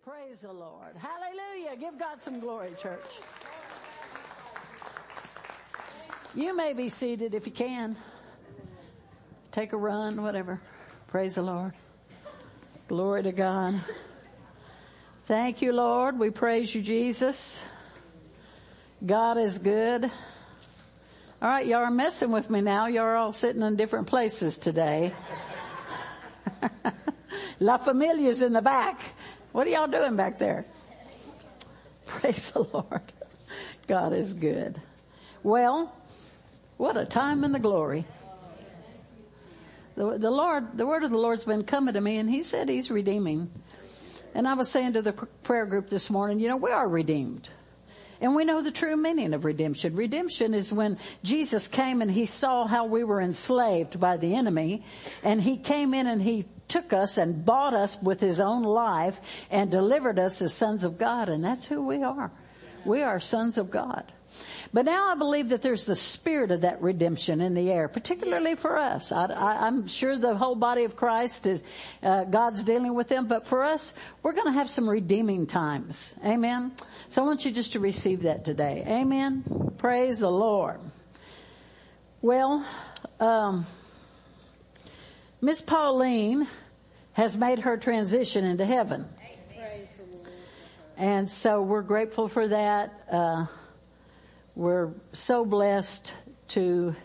Praise the Lord. Hallelujah. Give God some glory, church. You may be seated if you can. Take a run, whatever. Praise the Lord. Glory to God. Thank you, Lord. We praise you, Jesus. God is good. All right, y'all are messing with me now. Y'all are all sitting in different places today. La Familia's in the back. What are y'all doing back there? Praise the Lord. God is good. Well, what a time in the glory. The word of the Lord's been coming to me, and he said he's redeeming. And I was saying to the prayer group this morning, we are redeemed. And we know the true meaning of redemption. Redemption is when Jesus came and he saw how we were enslaved by the enemy. And he came in and he took us and bought us with his own life and delivered us as sons of God. And that's who we are. We are sons of God. But now I believe that there's the spirit of that redemption in the air, particularly for us. I'm sure the whole body of Christ is, God's dealing with them. But for us, we're going to have some redeeming times. Amen. So I want you just to receive that today. Amen. Praise the Lord. Well, Miss Pauline has made her transition into heaven. Praise the Lord. And so we're grateful for that. We're so blessed to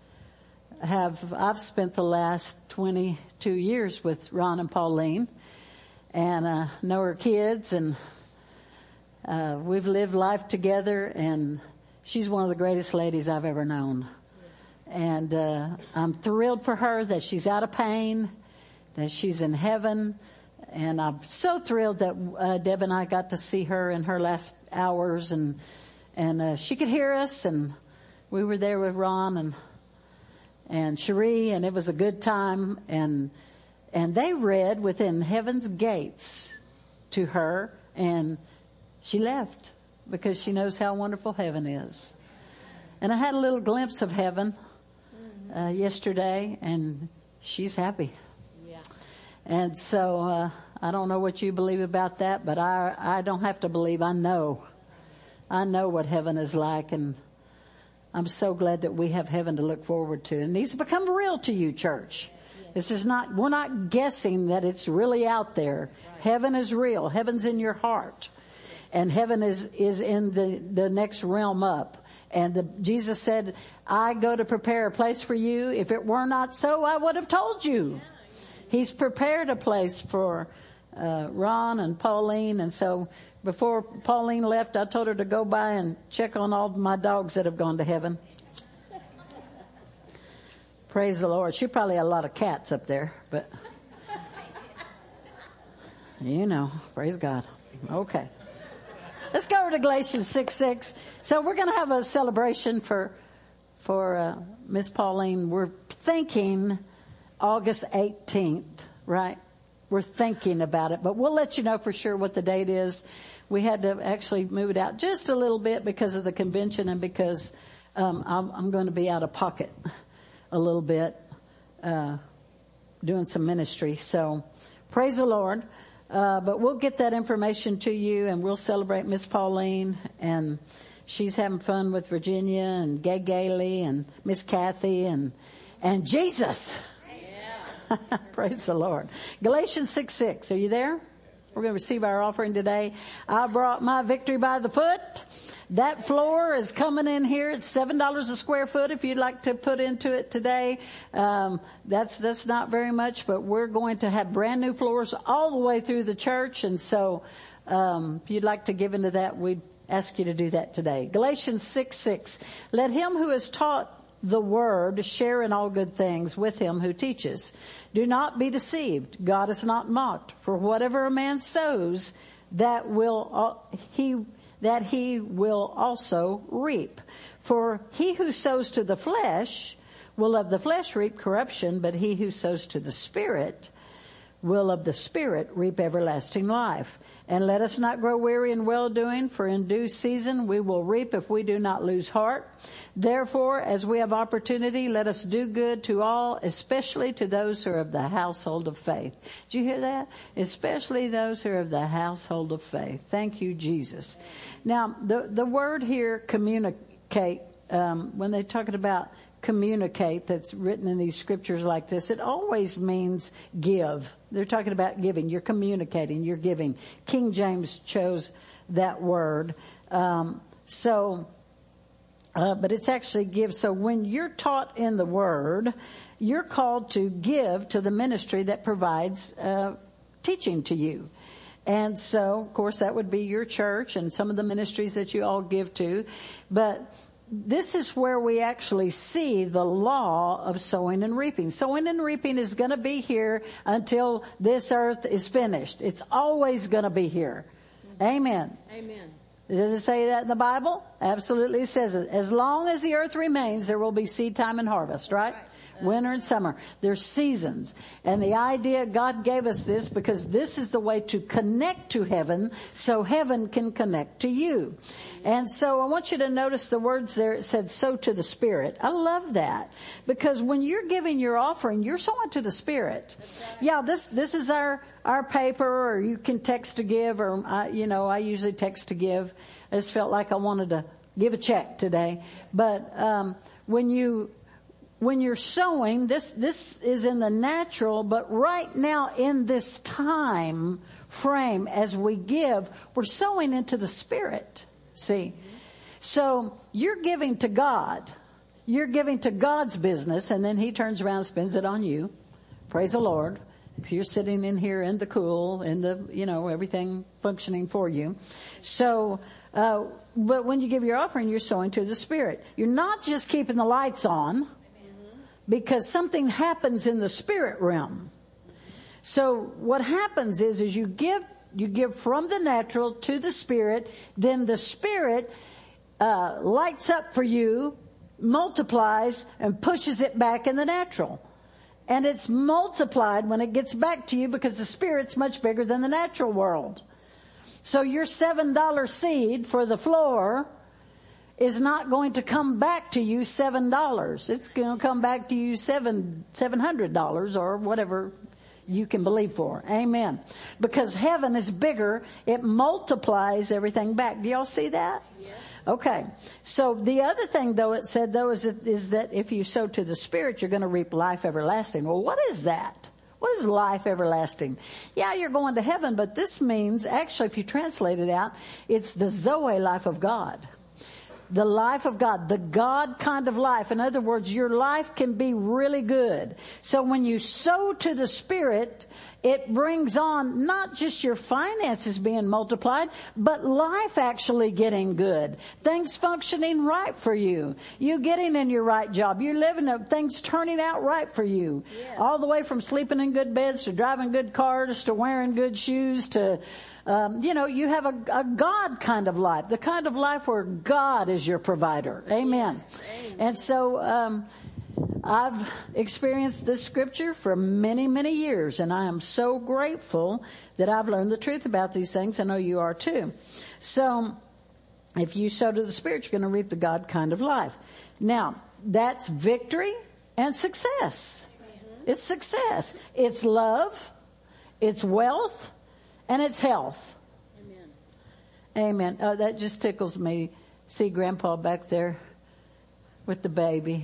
I've spent the last 22 years with Ron and Pauline and know her kids, and we've lived life together, and she's one of the greatest ladies I've ever known. And I'm thrilled for her that she's out of pain, that she's in heaven. And I'm so thrilled that Deb and I got to see her in her last hours, and she could hear us, and we were there with Ron and Cherie, and it was a good time. And they read Within Heaven's Gates to her, and she left because she knows how wonderful heaven is. And I had a little glimpse of heaven yesterday, and she's happy. Yeah. And so I don't know what you believe about that, but I don't have to believe. I know what heaven is like, and I'm so glad that we have heaven to look forward to. It needs to become real to you, church. This is not, we're not guessing that it's really out there. Right. Heaven is real. Heaven's in your heart. And heaven is in the next realm up. And Jesus said, I go to prepare a place for you. If it were not so, I would have told you. He's prepared a place for Ron and Pauline. And so before Pauline left, I told her to go by and check on all my dogs that have gone to heaven. Praise the Lord. She probably had a lot of cats up there, but praise God. Okay. Let's go over to Galatians 6:6. So we're going to have a celebration for Miss Pauline. We're thinking August 18th, right? We're thinking about it, but we'll let you know for sure what the date is. We had to actually move it out just a little bit because of the convention, and because I'm going to be out of pocket a little bit doing some ministry. So praise the Lord. But we'll get that information to you, and we'll celebrate Miss Pauline, and she's having fun with Virginia and Gay Gailey and Miss Kathy and Jesus. Yeah. Praise the Lord. Galatians 6:6. Are you there? We're going to receive our offering today. I brought my victory by the foot. That floor is coming in here. It's $7 a square foot if you'd like to put into it today. That's not very much, but we're going to have brand new floors all the way through the church. And so if you'd like to give into that, we'd ask you to do that today. Galatians 6:6. Let him who is taught the word share in all good things with him who teaches. Do not be deceived. God is not mocked. For whatever a man sows, that he will also reap. For he who sows to the flesh will of the flesh reap corruption, but he who sows to the Spirit will of the Spirit reap everlasting life. And let us not grow weary in well-doing, for in due season we will reap if we do not lose heart. Therefore, as we have opportunity, let us do good to all, especially to those who are of the household of faith. Did you hear that? Especially those who are of the household of faith. Thank you, Jesus. Now, the word here, communicate, when they're talking about communicate, that's written in these scriptures like this, it always means give. They're talking about giving. You're communicating, you're giving. King James chose that word. But it's actually give. So when you're taught in the word, you're called to give to the ministry that provides teaching to you. And so, of course, that would be your church and some of the ministries that you all give to. But this is where we actually see the law of sowing and reaping. Sowing and reaping is going to be here until this earth is finished. It's always going to be here. Amen. Amen. Does it say that in the Bible? Absolutely, it says it. As long as the earth remains, there will be seed time and harvest, right? Winter and summer. There's seasons. And the idea, God gave us this because this is the way to connect to heaven so heaven can connect to you. And so I want you to notice the words there. It said, sow to the Spirit. I love that because when you're giving your offering, you're sowing to the Spirit. Yeah, this is our paper, or you can text to give, or, I usually text to give. I just felt like I wanted to give a check today. But, when you're sowing, this is in the natural, but right now in this time frame as we give, we're sowing into the Spirit. See? So you're giving to God. You're giving to God's business, and then He turns around and spends it on you. Praise the Lord. You're sitting in here in the cool, in the, everything functioning for you. So, but when you give your offering, you're sowing to the Spirit. You're not just keeping the lights on, because something happens in the spirit realm. So what happens is you give from the natural to the Spirit, then the Spirit lights up for you, multiplies, and pushes it back in the natural. And it's multiplied when it gets back to you because the Spirit's much bigger than the natural world. So your $7 seed for the floor is not going to come back to you $7. It's going to come back to you $700 or whatever you can believe for. Amen. Because heaven is bigger, it multiplies everything back. Do y'all see that? Yes. Okay. So the other thing, though, it said, though, is that if you sow to the Spirit, you're going to reap life everlasting. Well, what is that? What is life everlasting? Yeah, you're going to heaven, but this means, actually, if you translate it out, it's the Zoe life of God. The life of God, the God kind of life. In other words, your life can be really good. So when you sow to the Spirit, it brings on not just your finances being multiplied, but life actually getting good. Things functioning right for you. You getting in your right job. You're living up, things turning out right for you. Yeah. All the way from sleeping in good beds to driving good cars to wearing good shoes to you have a God kind of life, the kind of life where God is your provider. Amen. Yes, amen. And so I've experienced this scripture for many, many years, and I am so grateful that I've learned the truth about these things. I know you are too. So if you sow to the Spirit, you're going to reap the God kind of life. Now, that's victory and success. Mm-hmm. It's success. It's love. It's wealth. And it's health. Amen. Amen. Oh, that just tickles me. See Grandpa back there with the baby.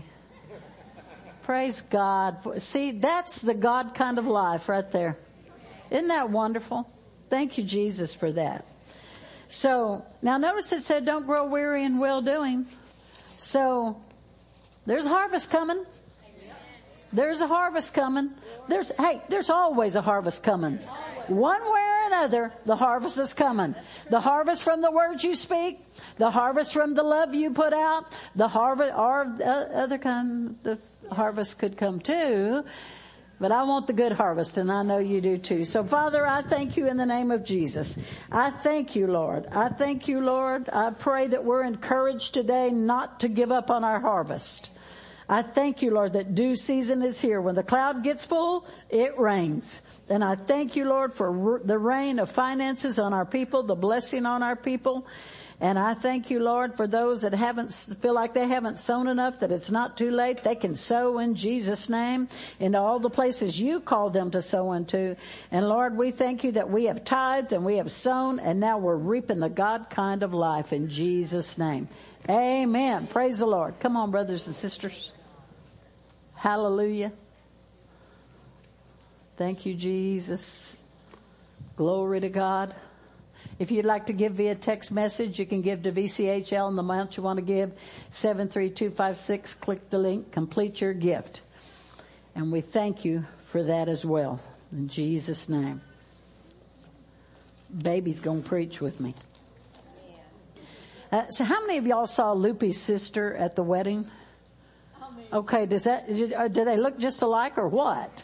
Praise God. See, that's the God kind of life right there. Isn't that wonderful? Thank you, Jesus, for that. So, now notice it said don't grow weary in well-doing. So, there's a harvest coming. There's a harvest coming. There's always a harvest coming. One way or another, the harvest is coming. The harvest from the words you speak, the harvest from the love you put out, the harvest, or other kind of harvest could come too. But I want the good harvest, and I know you do too. So, Father, I thank you in the name of Jesus. I thank you, Lord. I thank you, Lord. I pray that we're encouraged today not to give up on our harvest. I thank you, Lord, that due season is here. When the cloud gets full, it rains. And I thank you, Lord, for the rain of finances on our people, the blessing on our people. And I thank you, Lord, for those that feel like they haven't sown enough, that it's not too late. They can sow in Jesus' name into all the places you called them to sow into. And Lord, we thank you that we have tithed and we have sown, and now we're reaping the God kind of life in Jesus' name. Amen. Praise the Lord. Come on, brothers and sisters. Hallelujah. Thank you, Jesus. Glory to God. If you'd like to give via text message, you can give to VCHL and the amount you want to give, 73256. Click the link, complete your gift. And we thank you for that as well. In Jesus' name. Baby's going to preach with me. So how many of y'all saw Loopy's sister at the wedding? Okay, do they look just alike or what?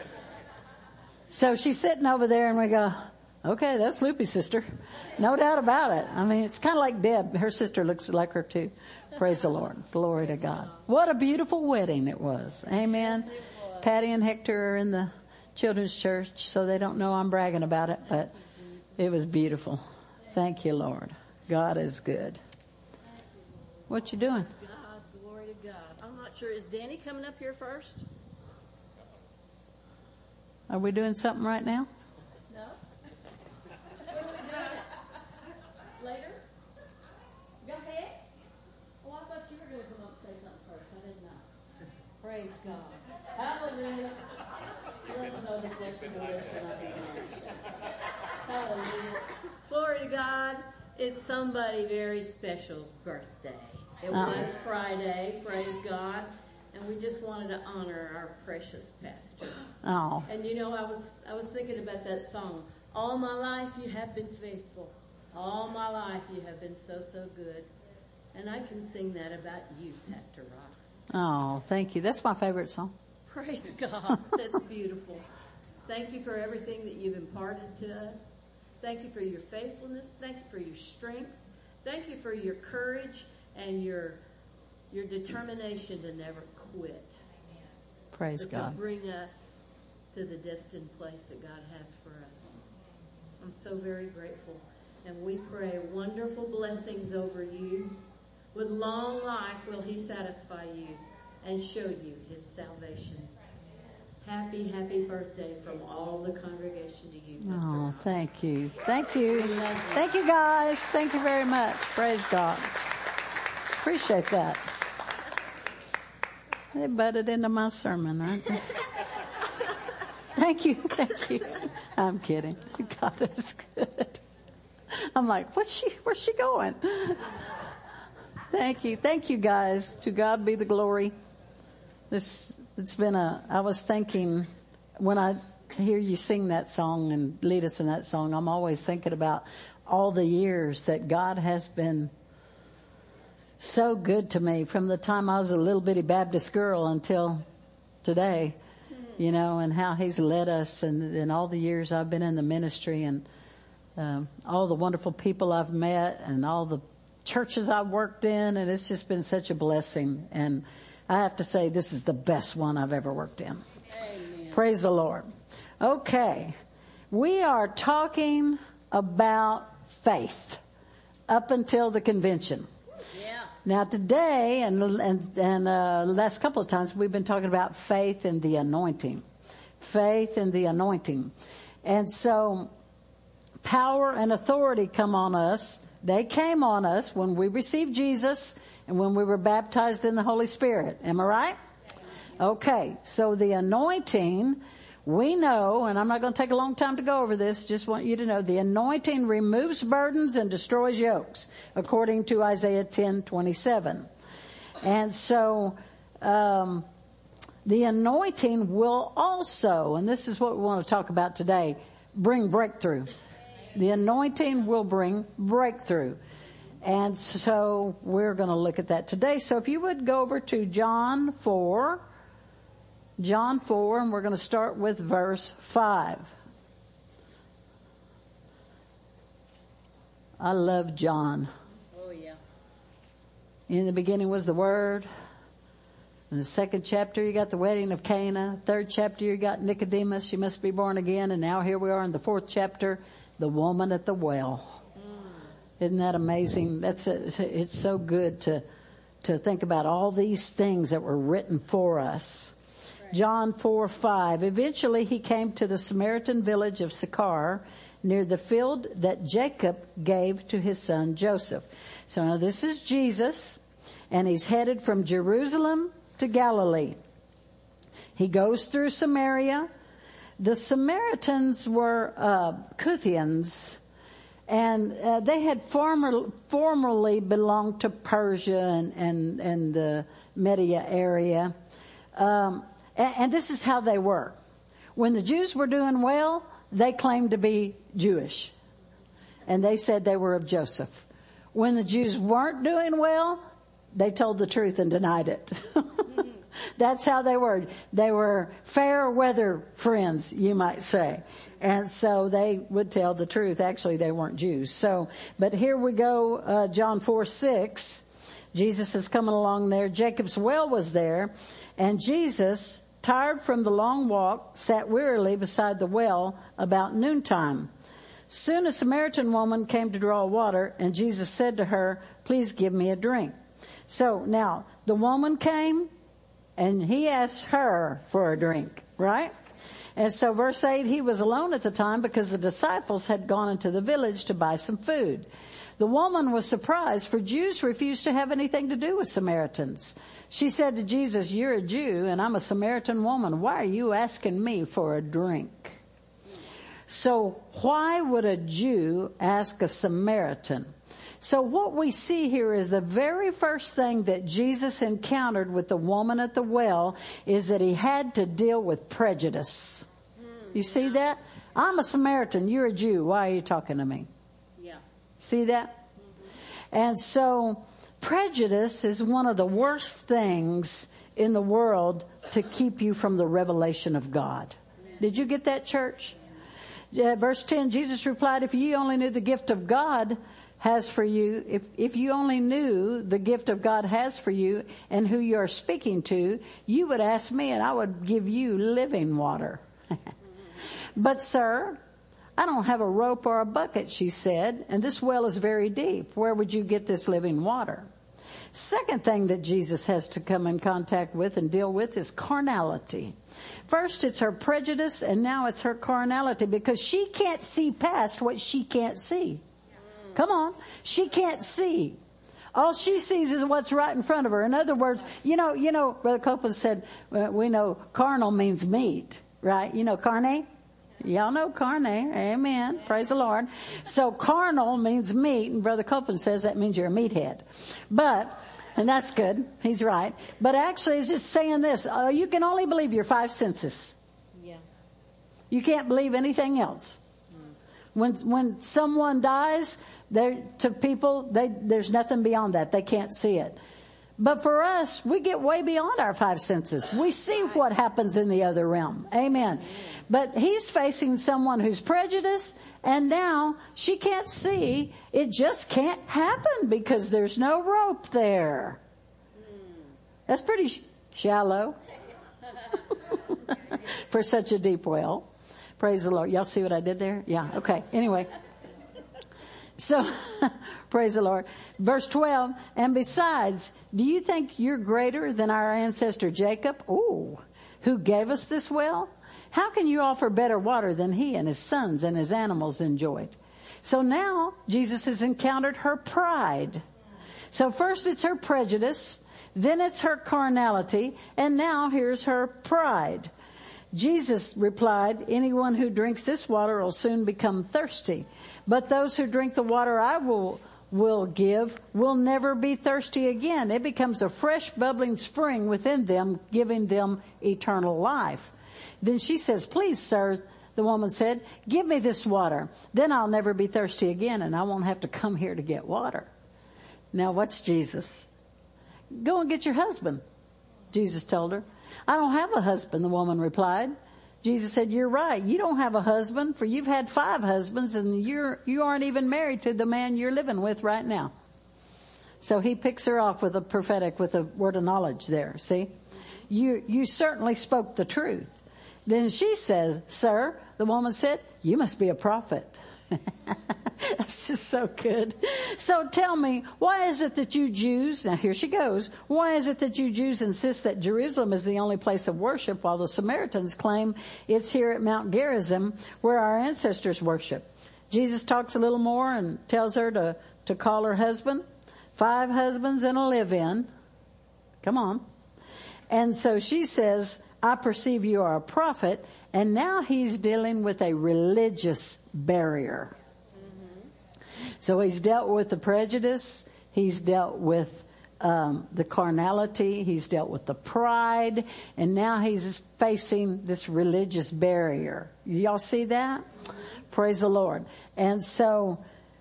So she's sitting over there and we go, okay, that's Loopy's sister. No doubt about it. I mean, it's kind of like Deb. Her sister looks like her too. Praise the Lord. Glory to God. What a beautiful wedding it was. Amen. Patty and Hector are in the children's church, so they don't know I'm bragging about it, but it was beautiful. Thank you, Lord. God is good. What you doing? God, glory to God. I'm not sure. Is Danny coming up here first? Are we doing something right now? No. When are we doing it? Later? Go ahead. Oh, I thought you were going to come up and say something first. I didn't know. Praise God. Hallelujah. Listen, other flexible listen. Hallelujah. Glory to God. It's somebody very special's birthday. It was Friday, praise God, and we just wanted to honor our precious pastor. Oh. And you know, I was thinking about that song. All my life you have been faithful. All my life you have been so, so good. And I can sing that about you, Pastor Rox. Oh, thank you. That's my favorite song. Praise God. That's beautiful. Thank you for everything that you've imparted to us. Thank you for your faithfulness. Thank you for your strength. Thank you for your courage and your determination to never quit. Praise God. To bring us to the destined place that God has for us. I'm so very grateful. And we pray wonderful blessings over you. With long life will he satisfy you and show you his salvation. Happy, happy birthday from all the congregation to you, Pastor. Oh, thank you. Thank you. Thank you, guys. Thank you very much. Praise God. Appreciate that. They butted into my sermon, right? Thank you. Thank you. I'm kidding. God is good. I'm like, where's she going? Thank you. Thank you, guys. To God be the glory. I was thinking, when I hear you sing that song and lead us in that song, I'm always thinking about all the years that God has been so good to me, from the time I was a little bitty Baptist girl until today, you know, and how he's led us, and all the years I've been in the ministry, and all the wonderful people I've met, and all the churches I've worked in, and it's just been such a blessing. And I have to say, this is the best one I've ever worked in. Amen. Praise the Lord. Okay. We are talking about faith up until the convention. Yeah. Now today and last couple of times we've been talking about faith and the anointing. Faith and the anointing. And so power and authority come on us. They came on us when we received Jesus and when we were baptized in the Holy Spirit. Am I right? Okay. So the anointing, we know, and I'm not going to take a long time to go over this, just want you to know, the anointing removes burdens and destroys yokes, according to Isaiah 10:27. And so, the anointing will also, and this is what we want to talk about today, bring breakthrough. The anointing will bring breakthrough. And so we're going to look at that today. So if you would go over to John 4, and we're going to start with verse 5. I love John. Oh, yeah. In the beginning was the Word, In the second chapter, you got the wedding of Cana. Third chapter, you got Nicodemus. She must be born again. And now here we are in the fourth chapter, the woman at the well. Isn't that amazing? It's so good to think about all these things that were written for us. Right. John 4:5. Eventually he came to the Samaritan village of Sychar, near the field that Jacob gave to his son Joseph. So now this is Jesus, and he's headed from Jerusalem to Galilee. He goes through Samaria. The Samaritans were Kuthians, and they had formerly belonged to Persia and the Media area. And this is how they were. When the Jews were doing well, they claimed to be Jewish. And they said they were of Joseph. When the Jews weren't doing well, they told the truth and denied it. That's how they were. They were fair weather friends, you might say. And so they would tell the truth. Actually, they weren't Jews. So, but here we go, John 4:6. Jesus is coming along there. Jacob's well was there. And Jesus, tired from the long walk, sat wearily beside the well about noontime. Soon a Samaritan woman came to draw water, and Jesus said to her, "Please give me a drink." So now the woman came, and he asked her for a drink, right? And so verse 8, he was alone at the time because the disciples had gone into the village to buy some food. The woman was surprised, for Jews refused to have anything to do with Samaritans. She said to Jesus, "You're a Jew and I'm a Samaritan woman. Why are you asking me for a drink?" So why would a Jew ask a Samaritan? So what we see here is the very first thing that Jesus encountered with the woman at the well is that he had to deal with prejudice. You see that? I'm a Samaritan. You're a Jew. Why are you talking to me? Yeah. See that? And so prejudice is one of the worst things in the world to keep you from the revelation of God. Did you get that, church? Verse 10, Jesus replied, "If you only knew the gift of God has for you, if you only knew the gift of God has for you and who you are speaking to, you would ask me and I would give you living water." "But sir, I don't have a rope or a bucket," she said, "and this well is very deep. Where would you get this living water?" Second thing that Jesus has to come in contact with and deal with is carnality. First, it's her prejudice, and now it's her carnality, because she can't see past what she can't see. Come on. She can't see. All she sees is what's right in front of her. In other words, you know, Brother Copeland said, we know carnal means meat, right? You know, carne? Y'all know carne. Amen. Praise the Lord. So carnal means meat, and Brother Copeland says that means you're a meathead. And that's good. He's right. But actually, it's just saying this. You can only believe your five senses. Yeah. You can't believe anything else. When someone dies, to people, there's nothing beyond that. They can't see it. But for us, we get way beyond our five senses. We see what happens in the other realm. Amen. But he's facing someone who's prejudiced, and now she can't see. It just can't happen because there's no rope there. That's pretty shallow for such a deep well. Praise the Lord. Y'all see what I did there? Yeah. Okay. Anyway. So, praise the Lord. Verse 12, "And besides, do you think you're greater than our ancestor Jacob, who gave us this well? How can you offer better water than he and his sons and his animals enjoyed?" So now Jesus has encountered her pride. So first it's her prejudice, then it's her carnality, and now here's her pride. Jesus replied, "Anyone who drinks this water will soon become thirsty. But those who drink the water I will give will never be thirsty again. It becomes a fresh bubbling spring within them, giving them eternal life." Then she says, "Please, sir," the woman said, "give me this water. Then I'll never be thirsty again, and I won't have to come here to get water." Now, what's Jesus? "Go and get your husband," Jesus told her. "I don't have a husband," the woman replied. Jesus said, "You're right. You don't have a husband, for you've had 5 husbands, and you aren't even married to the man you're living with right now." So he picks her off with a prophetic, with a word of knowledge there. See? you certainly spoke the truth. Then she says, sir, the woman said, you must be a prophet. That's just so good. So tell me, why is it that you Jews, now here she goes, why is it that you Jews insist that Jerusalem is the only place of worship while the Samaritans claim it's here at Mount Gerizim where our ancestors worship? Jesus talks a little more and tells her to call her husband. 5 husbands and a live-in. Come on. And so she says, I perceive you are a prophet. And now he's dealing with a religious barrier. So he's dealt with the prejudice. He's dealt with the carnality. He's dealt with the pride. And now he's facing this religious barrier. Y'all see that? Praise the Lord. And so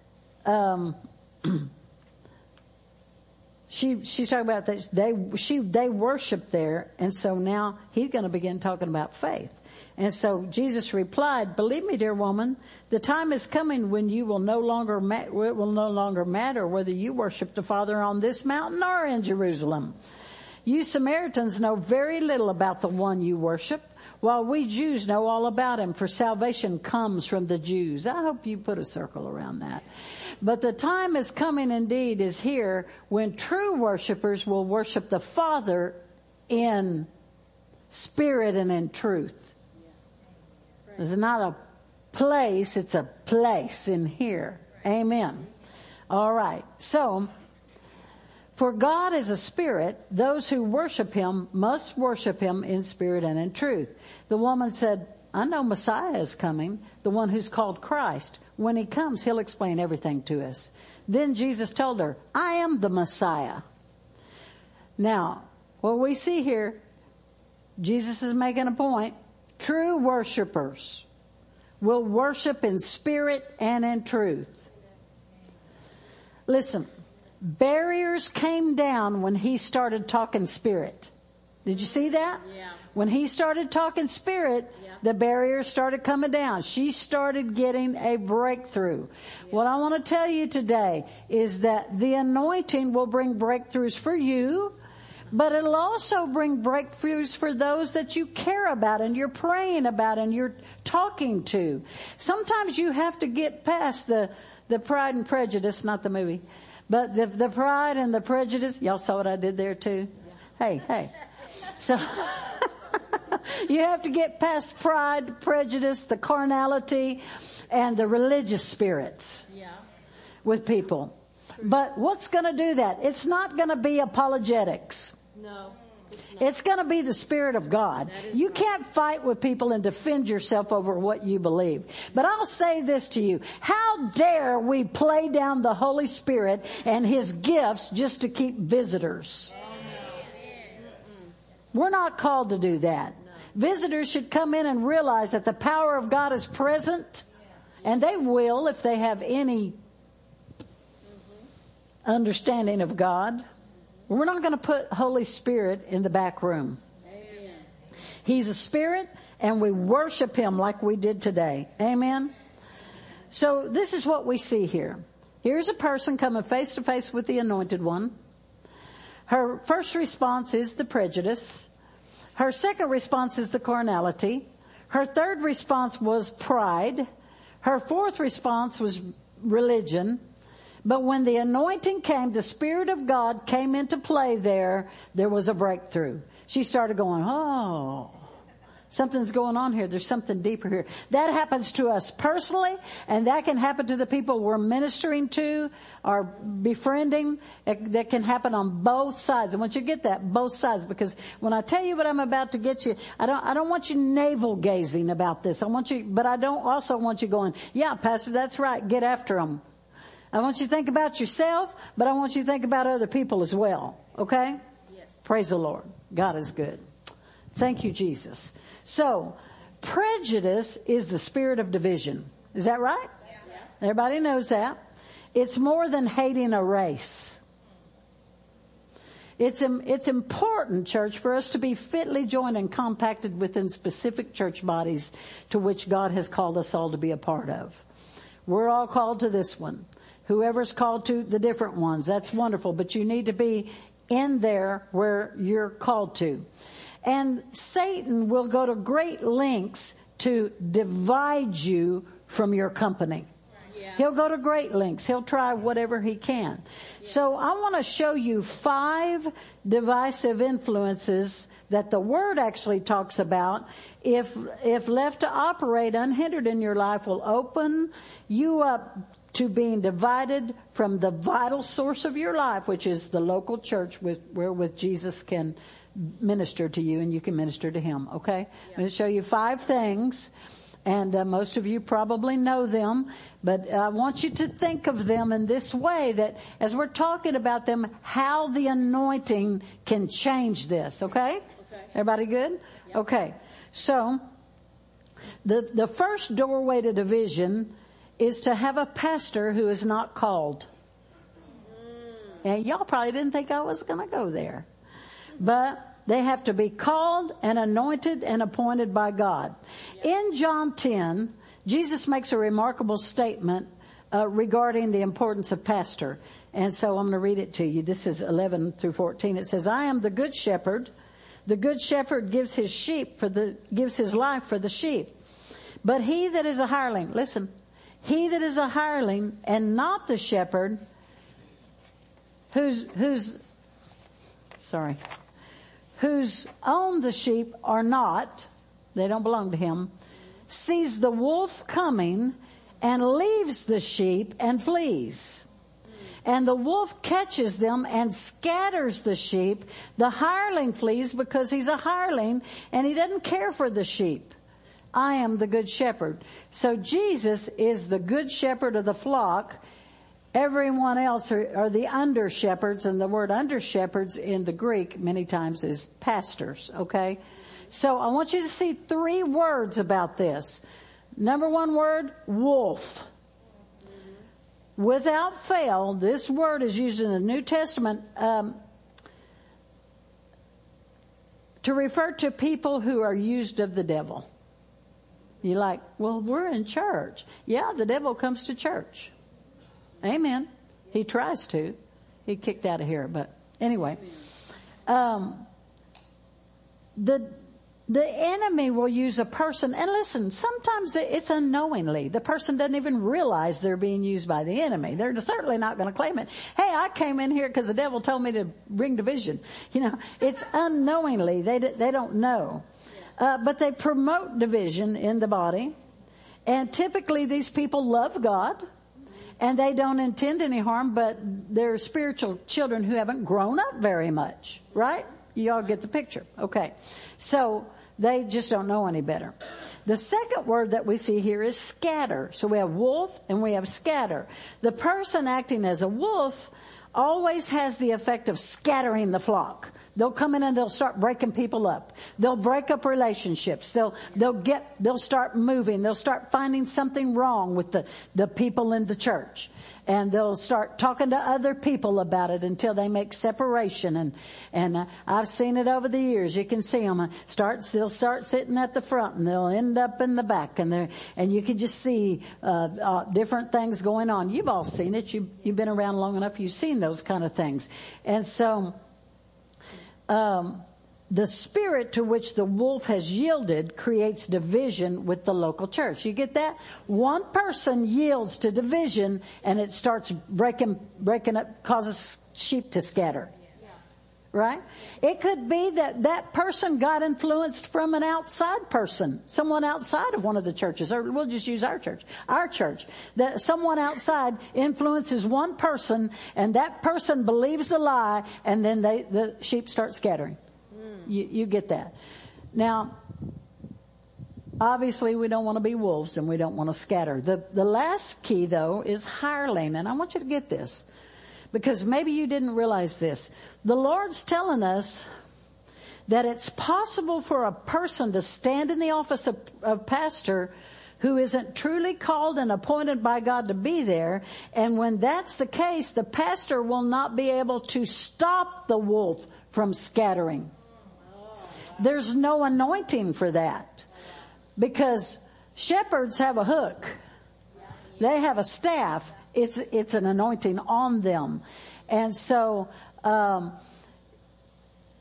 she's talking about that they worship there. And so now he's going to begin talking about faith. And so Jesus replied, believe me, dear woman, the time is coming when you will no longer it will no longer matter whether you worship the Father on this mountain or in Jerusalem. You Samaritans know very little about the one you worship, while we Jews know all about him, for salvation comes from the Jews. I hope you put a circle around that. But the time is coming, indeed, is here, when true worshipers will worship the Father in spirit and in truth. It's not a place, it's a place in here. Amen. All right. So, for God is a spirit. Those who worship him must worship him in spirit and in truth. The woman said, I know Messiah is coming, the one who's called Christ. When he comes, he'll explain everything to us. Then Jesus told her, I am the Messiah. Now, what we see here, Jesus is making a point. True worshipers will worship in spirit and in truth. Listen, barriers came down when he started talking spirit. Did you see that? Yeah. When he started talking spirit, the barriers started coming down. She started getting a breakthrough. Yeah. What I want to tell you today is that the anointing will bring breakthroughs for you, but it'll also bring breakthroughs for those that you care about and you're praying about and you're talking to. Sometimes you have to get past the Pride and Prejudice, not the movie, but the pride and the prejudice. Y'all saw what I did there too? Yeah. Hey. So you have to get past pride, prejudice, the carnality, and the religious spirits with people. But what's going to do that? It's not going to be apologetics. No. It's going to be the Spirit of God. You can't fight with people and defend yourself over what you believe. But I'll say this to you. How dare we play down the Holy Spirit and his gifts just to keep visitors? We're not called to do that. Visitors should come in and realize that the power of God is present. And they will if they have any understanding of God. We're not going to put Holy Spirit in the back room. Amen. He's a spirit and we worship him like we did today. Amen. So this is what we see here. Here's a person coming face to face with the anointed one. Her first response is the prejudice. Her second response is the carnality. Her third response was pride. Her fourth response was religion. But when the anointing came, the Spirit of God came into play there was a breakthrough. She started going, oh, something's going on here. There's something deeper here. That happens to us personally, and that can happen to the people we're ministering to or befriending. That can happen on both sides. I want you to get that, both sides, because when I tell you what I'm about to get you, I don't want you navel gazing about this. But I don't also want you going, yeah, Pastor, that's right. Get after them. I want you to think about yourself, but I want you to think about other people as well. Okay? Yes. Praise the Lord. God is good. Thank you, Jesus. So, prejudice is the spirit of division. Is that right? Yes. Everybody knows that. It's more than hating a race. It's important, church, for us to be fitly joined and compacted within specific church bodies to which God has called us all to be a part of. We're all called to this one. Whoever's called to the different ones, that's wonderful. But you need to be in there where you're called to. And Satan will go to great lengths to divide you from your company. Yeah. He'll go to great lengths. He'll try whatever he can. Yeah. So I want to show you 5 divisive influences that the Word actually talks about. If left to operate unhindered in your life, will open you up to being divided from the vital source of your life, which is the local church where Jesus can minister to you and you can minister to him. Okay? Yeah. I'm going to show you 5 things. And most of you probably know them, but I want you to think of them in this way, that as we're talking about them, how the anointing can change this, okay? Everybody good? Yep. Okay. So, the first doorway to division is to have a pastor who is not called. And y'all probably didn't think I was going to go there. But they have to be called and anointed and appointed by God. In John 10, Jesus makes a remarkable statement regarding the importance of pastor. And so I'm going to read it to you. This is 11 through 14. It says, I am the good shepherd. The good shepherd gives his life for the sheep. But he that is a hireling, listen, he that is a hireling and not the shepherd, whose own the sheep are not, they don't belong to him, sees the wolf coming and leaves the sheep and flees. And the wolf catches them and scatters the sheep. The hireling flees because he's a hireling and he doesn't care for the sheep. I am the good shepherd. So Jesus is the good shepherd of the flock. Everyone else are the under shepherds, and the word under shepherds in the Greek many times is pastors, okay? So I want you to see 3 words about this. Number 1 word, wolf. Without fail, this word is used in the New Testament to refer to people who are used of the devil. You're like, well, we're in church. Yeah, the devil comes to church. Amen. He tries to. He kicked out of here, but anyway. The enemy will use a person, and listen, sometimes it's unknowingly. The person doesn't even realize they're being used by the enemy. They're certainly not going to claim it. Hey, I came in here because the devil told me to bring division. You know, it's unknowingly. They don't know. But they promote division in the body. And typically these people love God. And they don't intend any harm, but they're spiritual children who haven't grown up very much, right? You all get the picture. Okay. So they just don't know any better. The second word that we see here is scatter. So we have wolf and we have scatter. The person acting as a wolf always has the effect of scattering the flock. They'll come in and they'll start breaking people up. They'll break up relationships. They'll start moving. They'll start finding something wrong with the people in the church. And they'll start talking to other people about it until they make separation. And I've seen it over the years. You can see them. They'll start sitting at the front and they'll end up in the back. And you can just see, different things going on. You've all seen it. You've been around long enough. You've seen those kind of things. And so, the spirit to which the wolf has yielded creates division with the local church. You get that? One person yields to division and it starts breaking up, causes sheep to scatter. Right? It could be that person got influenced from an outside person, someone outside of one of the churches, or we'll just use our church. That someone outside influences one person, and that person believes the lie, and then the sheep start scattering. You get that. Now, obviously we don't want to be wolves and we don't want to scatter. The last key, though, is hireling, and I want you to get this, because maybe you didn't realize this. The Lord's telling us that it's possible for a person to stand in the office of pastor who isn't truly called and appointed by God to be there. And when that's the case, the pastor will not be able to stop the wolf from scattering. There's no anointing for that, because shepherds have a hook. They have a staff. It's an anointing on them. And so,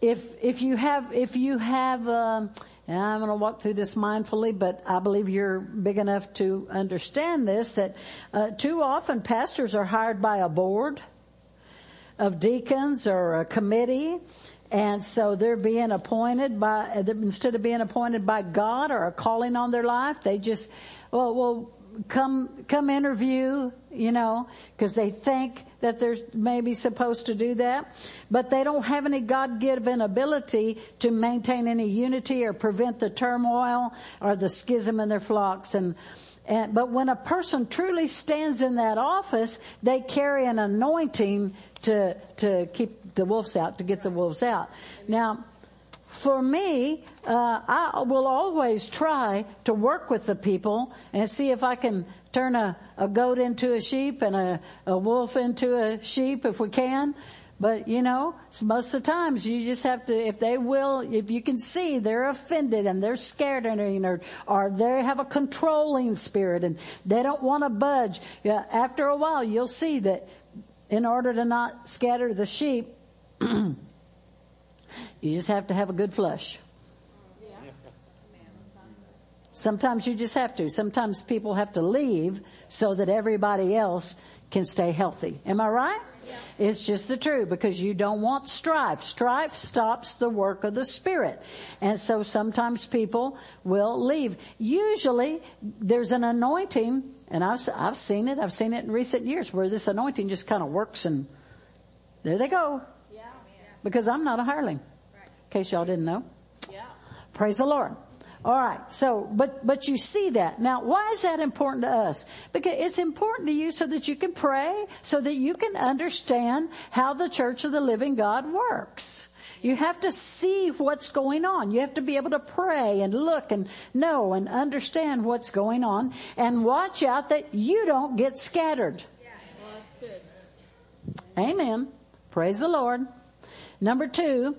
if you have, and I'm going to walk through this mindfully, but I believe you're big enough to understand this, that too often pastors are hired by a board of deacons or a committee, and so they're being appointed by, instead of being appointed by God or a calling on their life, they just, well, come interview, because they think that they're maybe supposed to do that, but they don't have any God-given ability to maintain any unity or prevent the turmoil or the schism in their flocks. But when a person truly stands in that office, they carry an anointing to keep the wolves out, to get the wolves out. Now, for me, I will always try to work with the people and see if I can turn a goat into a sheep and a wolf into a sheep if we can. But, most of the times you just have to, if you can see they're offended and they're scared or they have a controlling spirit and they don't want to budge. After a while, you'll see that in order to not scatter the sheep, you just have to have a good flush. Sometimes you just have to. Sometimes people have to leave so that everybody else can stay healthy. Am I right? Yeah. It's just the truth, because you don't want strife. Strife stops the work of the Spirit. And so sometimes people will leave. Usually there's an anointing, and I've seen it. I've seen it in recent years where this anointing just kind of works and there they go. Yeah. Because I'm not a hireling. Right. In case y'all didn't know. Yeah. Praise the Lord. All right. So, but you see that. Now, why is that important to us? Because it's important to you so that you can pray, so that you can understand how the Church of the Living God works. You have to see what's going on. You have to be able to pray and look and know and understand what's going on and watch out that you don't get scattered. Yeah. Well, that's good. Amen. Praise the Lord. Number 2,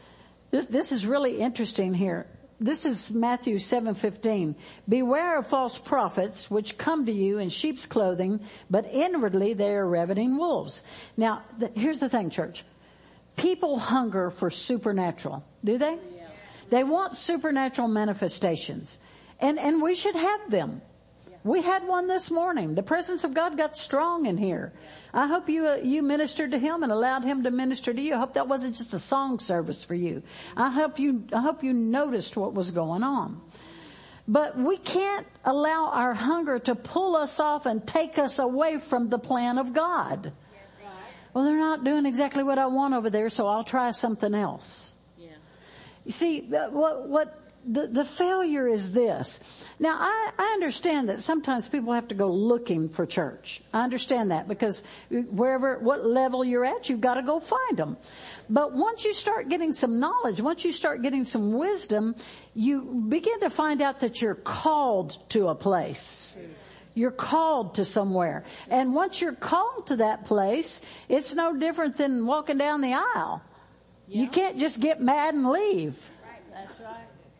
this is really interesting here. This is Matthew 7:15. Beware of false prophets which come to you in sheep's clothing, but inwardly they are ravening wolves. Now, here's the thing, church. People hunger for supernatural. Do they? Yeah. They want supernatural manifestations. And we should have them. Yeah. We had one this morning. The presence of God got strong in here. Yeah. I hope you ministered to him and allowed him to minister to you. I hope that wasn't just a song service for you. I hope you noticed what was going on. But we can't allow our hunger to pull us off and take us away from the plan of God. Well, they're not doing exactly what I want over there, so I'll try something else. Yeah. You see, what the failure is this. Now, I understand that sometimes people have to go looking for church. I understand that, because what level you're at, you've got to go find them. But once you start getting some knowledge, once you start getting some wisdom, you begin to find out that you're called to a place. You're called to somewhere. And once you're called to that place, it's no different than walking down the aisle. Yeah. You can't just get mad and leave. Right. That's right.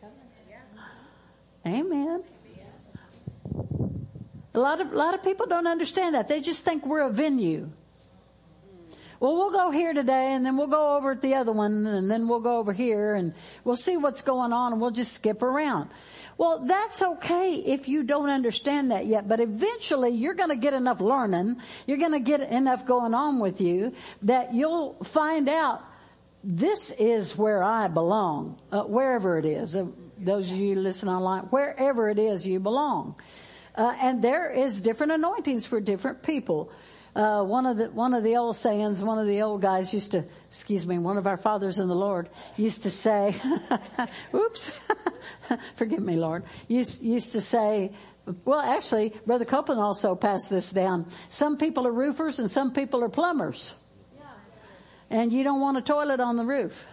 Amen. A lot of people don't understand that. They just think we're a venue. Well, we'll go here today, and then we'll go over at the other one, and then we'll go over here, and we'll see what's going on, and we'll just skip around. Well, that's okay if you don't understand that yet, but eventually you're going to get enough learning, you're going to get enough going on with you, that you'll find out this is where I belong, wherever it is. Those of you listen online, wherever it is you belong. And there is different anointings for different people. One of the old sayings, one of the old guys used to, one of our fathers in the Lord used to say, oops, forgive me, Lord, used to say, well, actually, Brother Copeland also passed this down. Some people are roofers and some people are plumbers. And you don't want a toilet on the roof.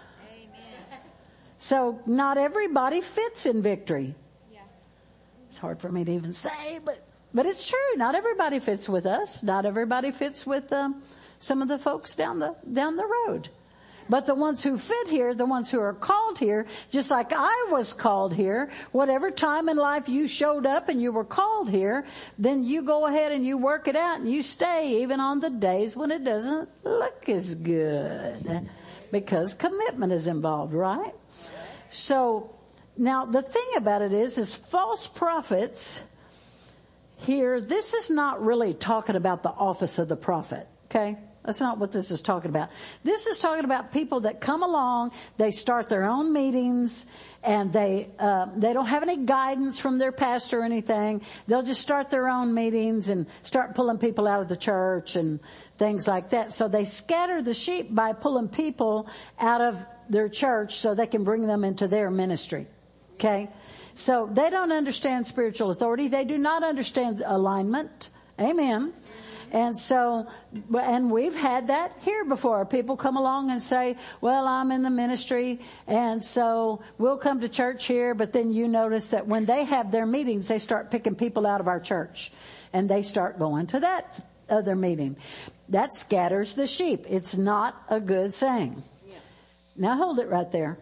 So not everybody fits in Victory. Yeah. It's hard for me to even say, but it's true. Not everybody fits with us. Not everybody fits with some of the folks down the road. But the ones who fit here, the ones who are called here, just like I was called here, whatever time in life you showed up and you were called here, then you go ahead and you work it out and you stay even on the days when it doesn't look as good. because commitment is involved, right? So now the thing about it is false prophets here, this is not really talking about the office of the prophet, okay? That's not what this is talking about. This is talking about people that come along, they start their own meetings, and they don't have any guidance from their pastor or anything. They'll just start their own meetings and start pulling people out of the church and things like that. So they scatter the sheep by pulling people out of their church so they can bring them into their ministry. Okay? So they don't understand spiritual authority. They do not understand alignment. Amen. And so, and we've had that here before. People come along and say, well, I'm in the ministry, and so we'll come to church here, but then you notice that when they have their meetings, they start picking people out of our church, and they start going to that other meeting. That scatters the sheep. It's not a good thing. Yeah. Now hold it right there.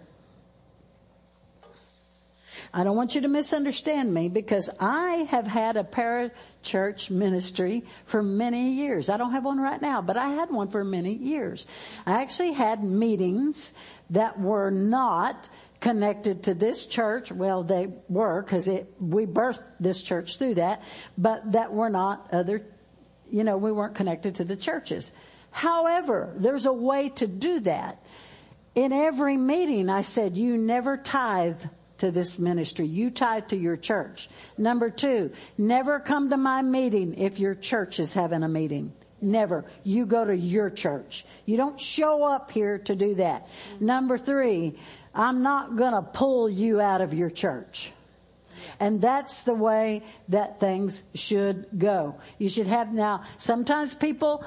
I don't want you to misunderstand me, because I have had a parachurch ministry for many years. I don't have one right now, but I had one for many years. I actually had meetings that were not connected to this church. Well, they were, because we birthed this church through that, but that were not other, we weren't connected to the churches. However, there's a way to do that. In every meeting, I said, you never tithe to this ministry. You tithe to your church. Number 2, never come to my meeting if your church is having a meeting. Never. You go to your church. You don't show up here to do that. Number 3, I'm not going to pull you out of your church. And that's the way that things should go. You should have, now, sometimes people,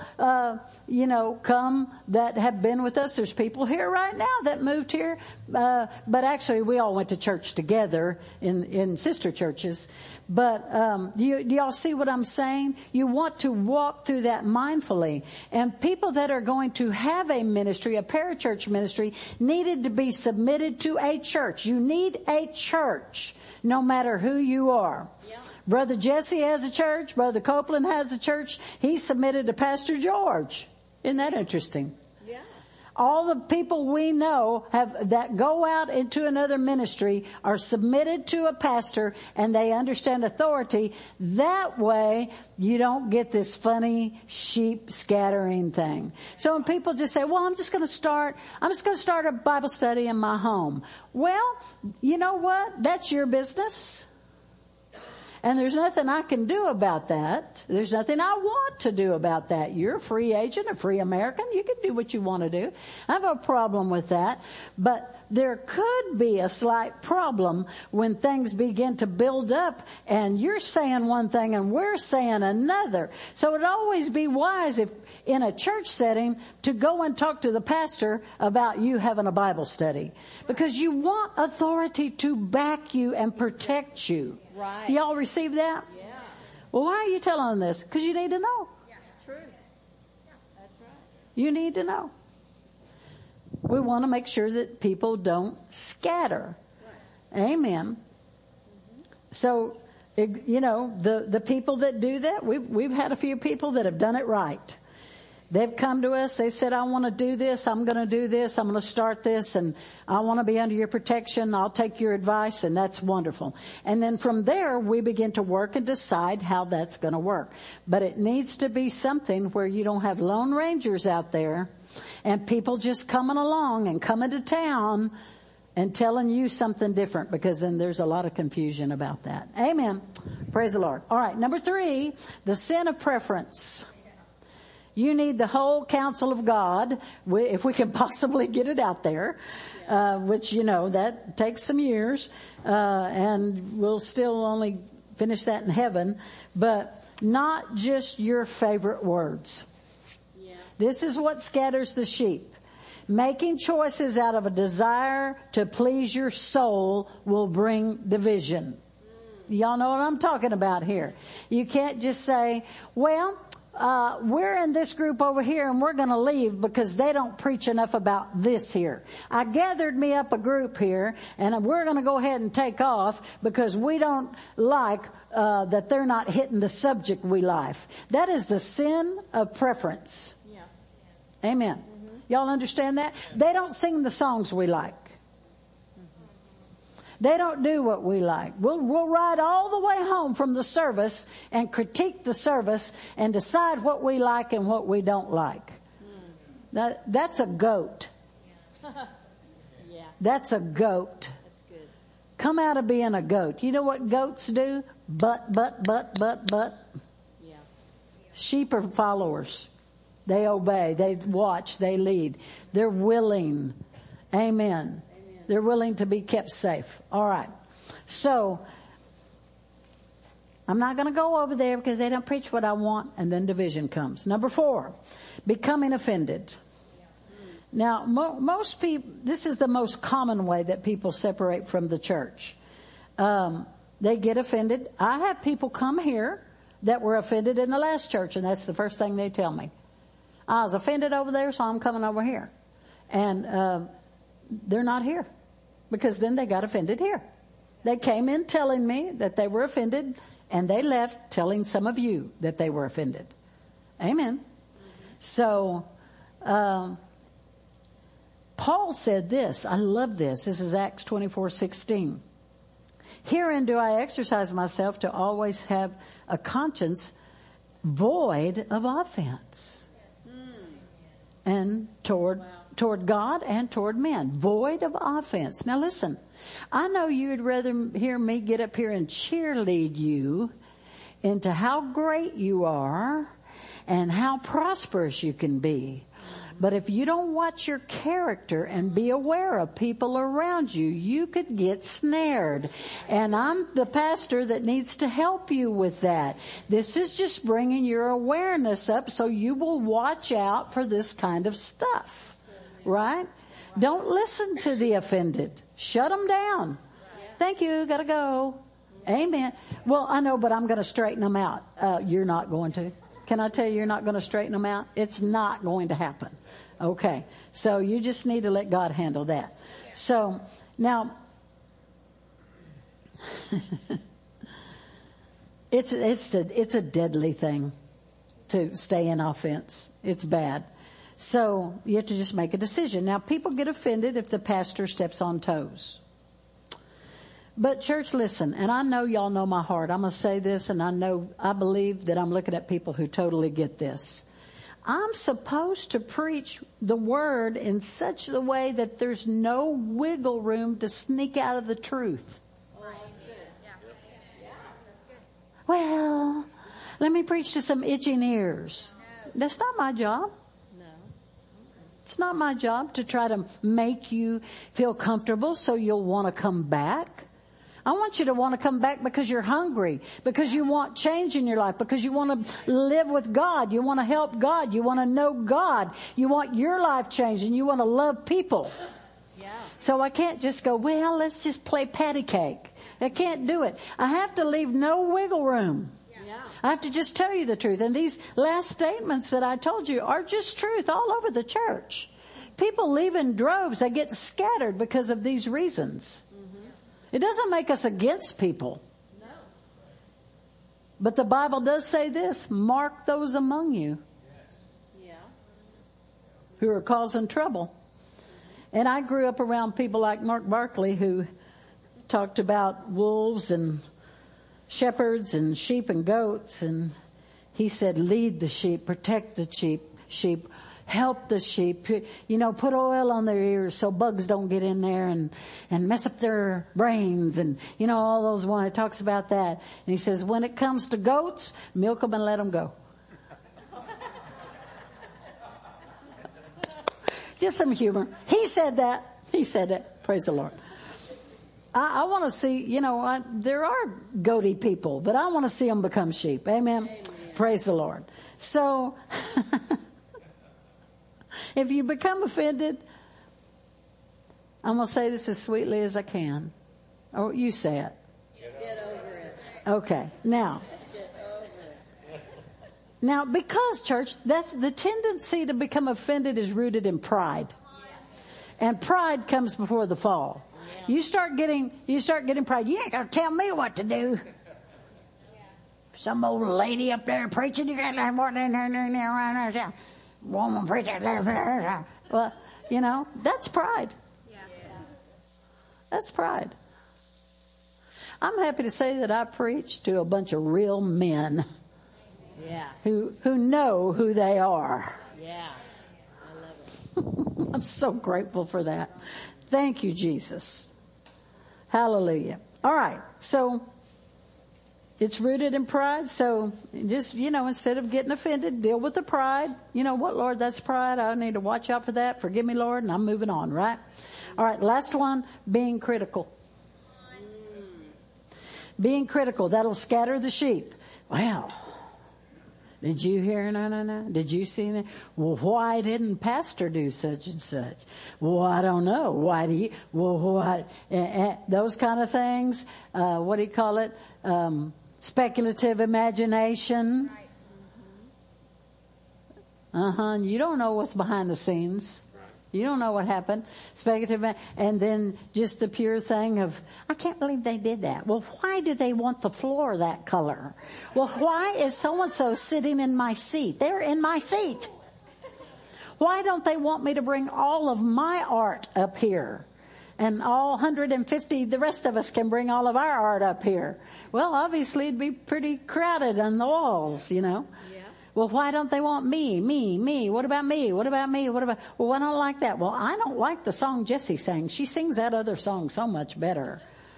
come that have been with us. There's people here right now that moved here. But actually, we all went to church together in sister churches. But do y'all see what I'm saying? You want to walk through that mindfully. And people that are going to have a ministry, a parachurch ministry, needed to be submitted to a church. You need a church, no matter who you are. Yeah. Brother Jesse has a church. Brother Copeland has a church. He's submitted to Pastor George. Isn't that interesting? Yeah. All the people we know that go out into another ministry are submitted to a pastor, and they understand authority. That way, you don't get this funny sheep scattering thing. So when people just say, well, I'm just going to start a Bible study in my home. Well, you know what? That's your business. And there's nothing I can do about that. There's nothing I want to do about that. You're a free agent, a free American. You can do what you want to do. I have a problem with that. But there could be a slight problem when things begin to build up and you're saying one thing and we're saying another. So it'd always be wise, if in a church setting, to go and talk to the pastor about you having a Bible study. Because you want authority to back you and protect you. Right. Y'all receive that? Yeah. Well, why are you telling them this? Because you need to know. Yeah, true. Yeah, that's right. You need to know. We want to make sure that people don't scatter. Right. Amen. Mm-hmm. So, the people that do that, we've had a few people that have done it right. They've come to us. They said, I want to do this. I'm going to do this. I'm going to start this. And I want to be under your protection. I'll take your advice. And that's wonderful. And then from there, we begin to work and decide how that's going to work. But it needs to be something where you don't have lone rangers out there and people just coming along and coming to town and telling you something different, because then there's a lot of confusion about that. Amen. Praise the Lord. All right. Number 3, the sin of preference. You need the whole counsel of God, if we can possibly get it out there, which, that takes some years, and we'll still only finish that in heaven, but not just your favorite words. Yeah. This is what scatters the sheep. Making choices out of a desire to please your soul will bring division. Y'all know what I'm talking about here. You can't just say, well, we're in this group over here and we're going to leave because they don't preach enough about this here. I gathered me up a group here and we're going to go ahead and take off because we don't like that they're not hitting the subject we like. That is the sin of preference. Yeah. Amen. Mm-hmm. Y'all understand that? They don't sing the songs we like. They don't do what we like. We'll ride all the way home from the service and critique the service and decide what we like and what we don't like. That's a goat. Yeah. That's a goat. That's good. Come out of being a goat. You know what goats do? But. Yeah. Sheep are followers. They obey. They watch. They lead. They're willing. Amen. They're willing to be kept safe. All right. So, I'm not going to go over there because they don't preach what I want, and then division comes. Number 4, becoming offended. Now, most people, this is the most common way that people separate from the church. They get offended. I have people come here that were offended in the last church, and that's the first thing they tell me. I was offended over there, so I'm coming over here. And they're not here because then they got offended here. They came in telling me that they were offended, and they left telling some of you that they were offended. Amen. So, Paul said this. I love this. This is Acts 24:16. Herein do I exercise myself to always have a conscience void of offense. And toward God and toward men. Void of offense. Now listen, I know you'd rather hear me get up here and cheerlead you into how great you are and how prosperous you can be. But if you don't watch your character and be aware of people around you, you could get snared. And I'm the pastor that needs to help you with that. This is just bringing your awareness up so you will watch out for this kind of stuff. Right? Don't listen to the offended. Shut them down. Thank you. Gotta go. Amen. Well, I know, but I'm going to straighten them out. You're not going to. Can I tell you you're not going to straighten them out? It's not going to happen. Okay. So you just need to let God handle that. So now, it's a deadly thing to stay in offense. It's bad. So you have to just make a decision. Now, people get offended if the pastor steps on toes. But church, listen, and I know y'all know my heart. I'm going to say this, and I believe that I'm looking at people who totally get this. I'm supposed to preach the word in such a way that there's no wiggle room to sneak out of the truth. Well, let me preach to some itching ears. That's not my job. It's not my job to try to make you feel comfortable so you'll want to come back. I want you to want to come back because you're hungry, because you want change in your life, because you want to live with God, you want to help God, you want to know God, you want your life changed, and you want to love people. Yeah. So I can't just go, well, let's just play patty cake. I can't do it. I have to leave no wiggle room. Yeah. I have to just tell you the truth. And these last statements that I told you are just truth all over the church. People leave in droves. They get scattered because of these reasons. It doesn't make us against people. No. But the Bible does say this, mark those among you who are causing trouble. And I grew up around people like Mark Barkley who talked about wolves and shepherds and sheep and goats. And he said, lead the sheep, protect the sheep. Help the sheep, put oil on their ears so bugs don't get in there and mess up their brains and, all those ones. It talks about that. And he says, when it comes to goats, milk them and let them go. Just some humor. He said that. Praise the Lord. I want to see, there are goaty people, but I want to see them become sheep. Amen. Praise the Lord. So, if you become offended, I'm going to say this as sweetly as I can. Oh, you say it. Get over it. Okay. Now, because, church, that's the tendency to become offended is rooted in pride. And pride comes before the fall. You start getting pride. You ain't going to tell me what to do. Some old lady up there preaching, you got more than her. woman preacher. Well, you know, that's pride. Yeah. That's pride. I'm happy to say that I preach to a bunch of real men. Yeah. Who know who they are. Yeah. I love it. I'm so grateful for that. Thank you, Jesus. Hallelujah. All right. So it's rooted in pride. So just, you know, instead of getting offended, deal with the pride. You know what, Lord, that's pride. I need to watch out for that. Forgive me, Lord. And I'm moving on, right? All right. Last one, being critical. Being critical. That'll scatter the sheep. Wow. Did you hear? No. Did you see that? Well, why didn't Pastor do such and such? Well, I don't know. Why do you? Well, what? Those kind of things. What do you call it? Speculative imagination. You don't know what's behind the scenes. You don't know what happened. Speculative, and then just the pure thing of, I can't believe they did that. Well, why do they want the floor that color? Well, why is so-and-so sitting in my seat? They're in my seat. Why don't they want me to bring all of my art up here? And all 150, the rest of us can bring all of our art up here. Well, obviously it'd be pretty crowded on the walls, you know. Well, why don't they want me? What about me? Well, I don't like that. Well, I don't like the song Jessie sang. She sings that other song so much better.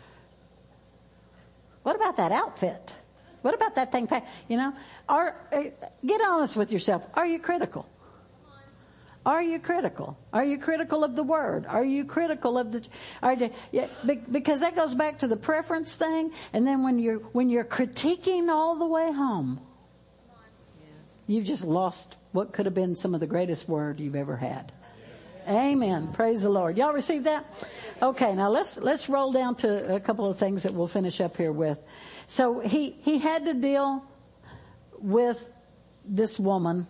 What about that outfit? What about that thing? You know, get honest with yourself. Are you critical? Are you critical? Are you critical of the word? Are you critical of because that goes back to the preference thing. And then when you're critiquing all the way home, you've just lost what could have been some of the greatest word you've ever had. Amen. Praise the Lord. Y'all receive that? Okay, now let's roll down to a couple of things that we'll finish up here with. So he had to deal with this woman,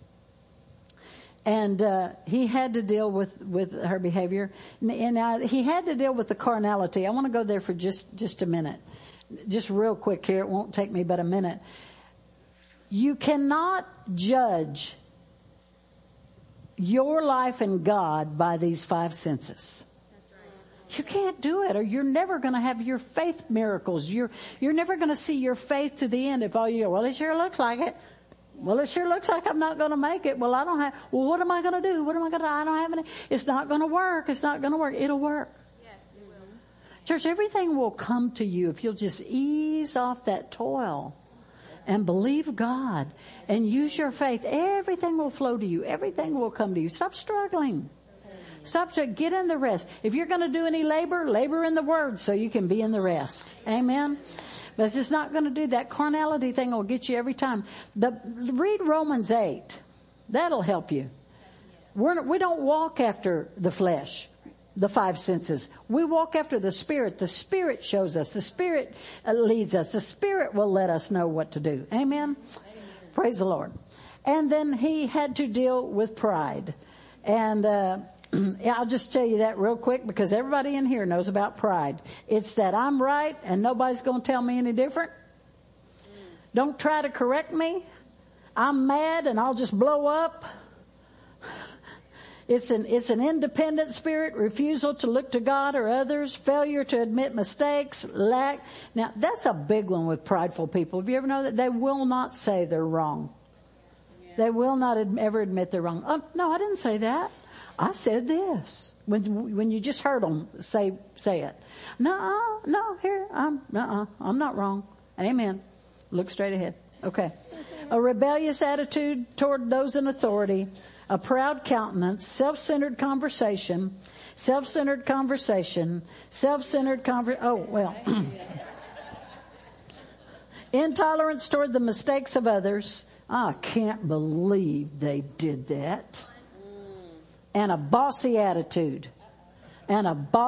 and he had to deal with her behavior, and he had to deal with the carnality. I want to go there for just a minute, just real quick here. It won't take me but a minute. You cannot judge your life in God by these five senses. That's right. You can't do it, or you're never going to have your faith miracles. You're never going to see your faith to the end if all you go, well, it sure looks like it. Well, it sure looks like I'm not going to make it. Well, what am I going to do? What am I going to do? I don't have any. It's not going to work. It's not going to work. It'll work. Yes, it will. Church, everything will come to you if you'll just ease off that toil and believe God and use your faith. Everything will flow to you. Everything will come to you. Stop struggling. Get in the rest. If you're going to do any labor in the Word so you can be in the rest. Amen. But it's just not going to do that. Carnality thing will get you every time. Read Romans 8. That'll help you. We don't walk after the flesh, the five senses. We walk after the Spirit. The Spirit shows us. The Spirit leads us. The Spirit will let us know what to do. Amen? Praise the Lord. And then he had to deal with pride. And I'll just tell you that real quick because everybody in here knows about pride. It's that I'm right and nobody's going to tell me any different. Don't try to correct me. I'm mad and I'll just blow up. It's an independent spirit, refusal to look to God or others, failure to admit mistakes, lack. Now, that's a big one with prideful people. Have you ever known that? They will not say they're wrong. Yeah. They will not ever admit they're wrong. Oh, no, I didn't say that. I said this. When you just heard them say it. No, here, I'm not wrong. Amen. Look straight ahead. Okay. A rebellious attitude toward those in authority, a proud countenance, self-centered conversation, intolerance toward the mistakes of others. I can't believe they did that. And a bossy attitude. And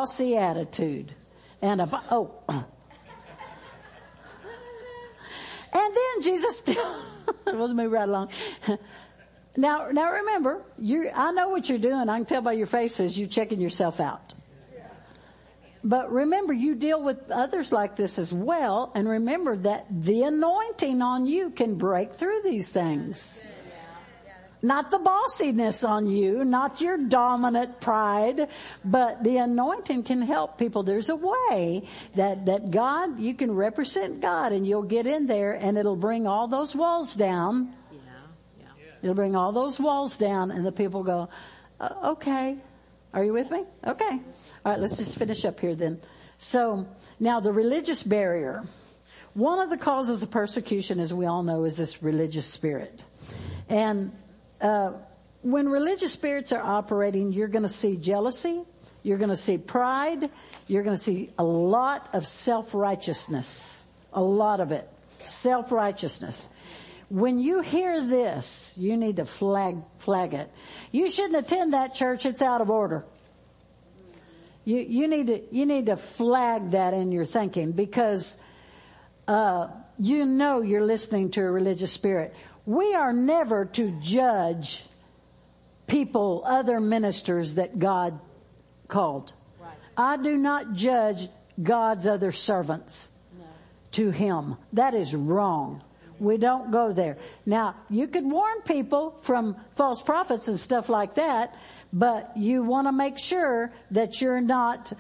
then Jesus still, let's move right along. Now remember, I know what you're doing. I can tell by your faces you're checking yourself out. But remember, you deal with others like this as well. And remember that the anointing on you can break through these things. Not the bossiness on you, not your dominant pride, but the anointing can help people. There's a way that God, you can represent God and you'll get in there and it'll bring all those walls down. Yeah. It'll bring all those walls down and the people go, okay. Are you with me? Okay. All right, let's just finish up here then. So now the religious barrier. One of the causes of persecution, as we all know, is this religious spirit. And when religious spirits are operating, you're going to see jealousy, you're going to see pride, you're going to see a lot of self-righteousness, a lot of it, self-righteousness. When you hear this, you need to flag it. You shouldn't attend that church; it's out of order. You need to flag that in your thinking because you know you're listening to a religious spirit. We are never to judge people, other ministers that God called. Right. I do not judge God's other servants to Him. That is wrong. We don't go there. Now, you could warn people from false prophets and stuff like that, but you want to make sure that you're not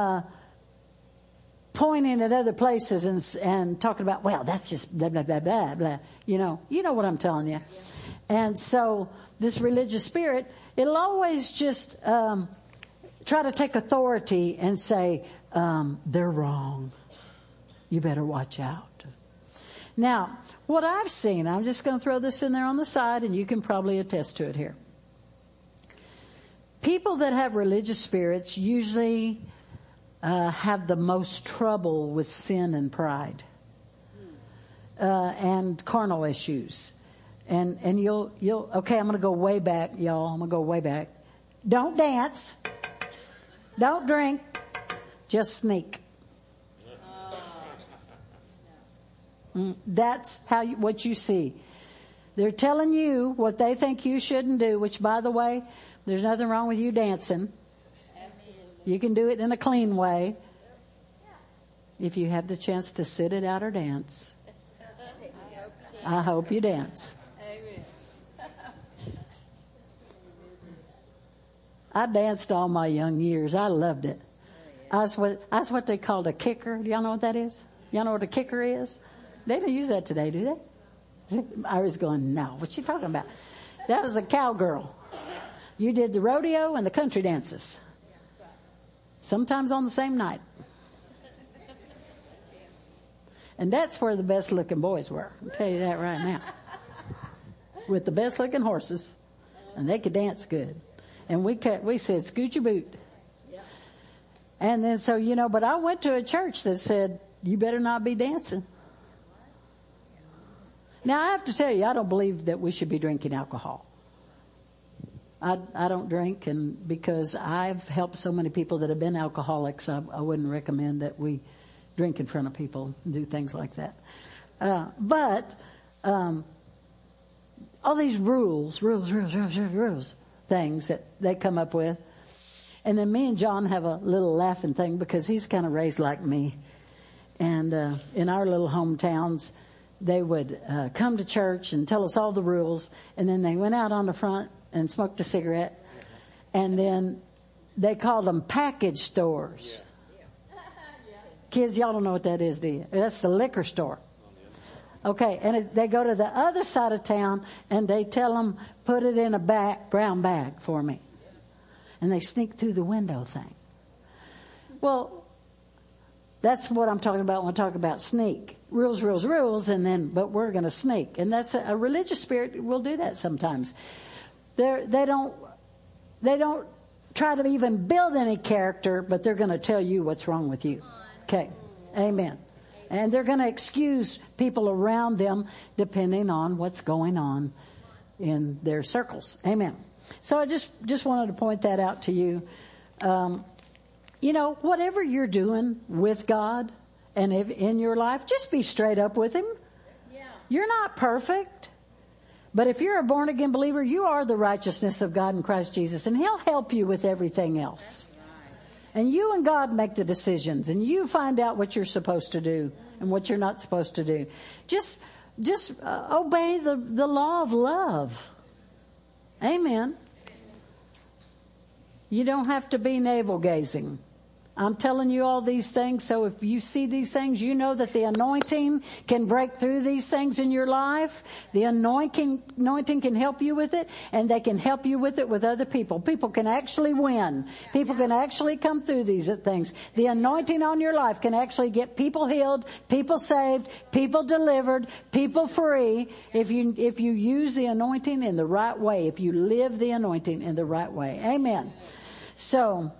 pointing at other places and talking about, well, that's just blah, blah, blah, blah, blah. You know what I'm telling you. And so this religious spirit, it'll always just try to take authority and say, they're wrong. You better watch out. Now, what I've seen, I'm just going to throw this in there on the side and you can probably attest to it here. People that have religious spirits usually have the most trouble with sin and pride and carnal issues. And you'll okay, I'm going to go way back, y'all. I'm going to go way back. Don't dance. Don't drink. Just sneak. That's what you see. They're telling you what they think you shouldn't do, which, by the way, there's nothing wrong with you dancing. Absolutely. You can do it in a clean way. If you have the chance to sit it out or dance. I hope you dance. I danced all my young years. I loved it. I was what they called a kicker. Do y'all know what that is? Y'all know what a kicker is? They don't use that today, do they? I was going, no, what you talking about? That was a cowgirl. You did the rodeo and the country dances. Sometimes on the same night. And that's where the best looking boys were. I'll tell you that right now. With the best looking horses. And they could dance good. And we said, scoot your boot. And then so, but I went to a church that said, you better not be dancing. Now, I have to tell you, I don't believe that we should be drinking alcohol. I don't drink, and because I've helped so many people that have been alcoholics, I wouldn't recommend that we drink in front of people and do things like that. But all these rules, things that they come up with. And then me and John have a little laughing thing because he's kind of raised like me. And in our little hometowns, they would come to church and tell us all the rules, and then they went out on the front and smoked a cigarette, and then they called them package stores. Kids, y'all don't know what that is, do you? That's the liquor store. Okay, and they go to the other side of town, and they tell them, put it in a brown bag for me. And they sneak through the window thing. Well, that's what I'm talking about when I talk about sneak. Rules, but we're going to sneak. And that's a religious spirit will do that sometimes. They don't try to even build any character, but they're going to tell you what's wrong with you. Okay. Amen. And they're going to excuse people around them depending on what's going on in their circles. Amen. So I just wanted to point that out to you. Whatever you're doing with God and in your life, just be straight up with Him. Yeah. You're not perfect. But if you're a born again believer, you are the righteousness of God in Christ Jesus, and He'll help you with everything else. And you and God make the decisions, and you find out what you're supposed to do and what you're not supposed to do. Just obey the law of love. Amen. You don't have to be navel gazing. I'm telling you all these things, so if you see these things, you know that the anointing can break through these things in your life. The anointing can help you with it, and they can help you with it with other people. People can actually win. People can actually come through these things. The anointing on your life can actually get people healed, people saved, people delivered, people free, if you use the anointing in the right way, if you live the anointing in the right way. Amen. So,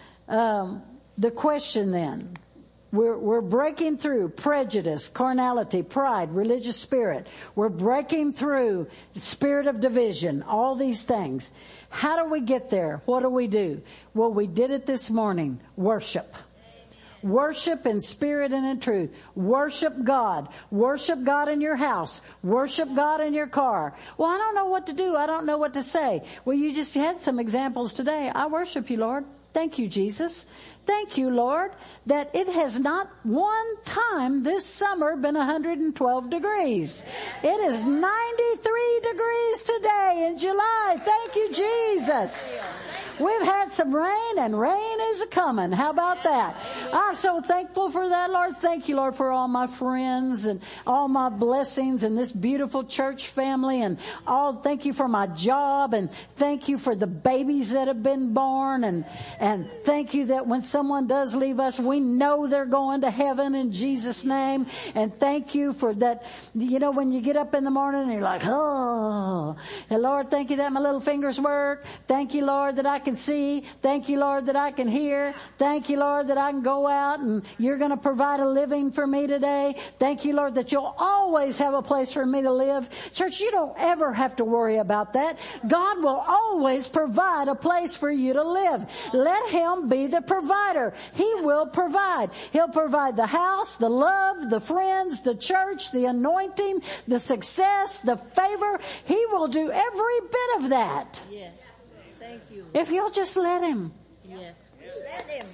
the question then, we're breaking through prejudice, carnality, pride, religious spirit. We're breaking through the spirit of division, all these things. How do we get there? What do we do? Well, we did it this morning. Worship. Worship in spirit and in truth. Worship God. Worship God in your house. Worship God in your car. Well, I don't know what to do. I don't know what to say. Well, you just had some examples today. I worship you, Lord. Thank you, Jesus. Thank you, Lord, that it has not one time this summer been 112 degrees. It is 93 degrees today in July. Thank you, Jesus. We've had some rain, and rain is coming. How about that? I'm so thankful for that, Lord. Thank you, Lord, for all my friends and all my blessings and this beautiful church family, and thank you for my job, and thank you for the babies that have been born, and thank you that when someone does leave us, we know they're going to heaven in Jesus' name. And thank you for that. You know, when you get up in the morning and you're like, oh, and Lord, thank you that my little fingers work. Thank you, Lord, that I can see. Thank you, Lord, that I can hear. Thank you, Lord, that I can go out and you're going to provide a living for me today. Thank you, Lord, that you'll always have a place for me to live. Church, you don't ever have to worry about that. God will always provide a place for you to live. Let Him be the provider. He will provide. He'll provide the house, the love, the friends, the church, the anointing, the success, the favor. He will do every bit of that. Yes. Thank you. If you'll just let Him. Yes. Let Him.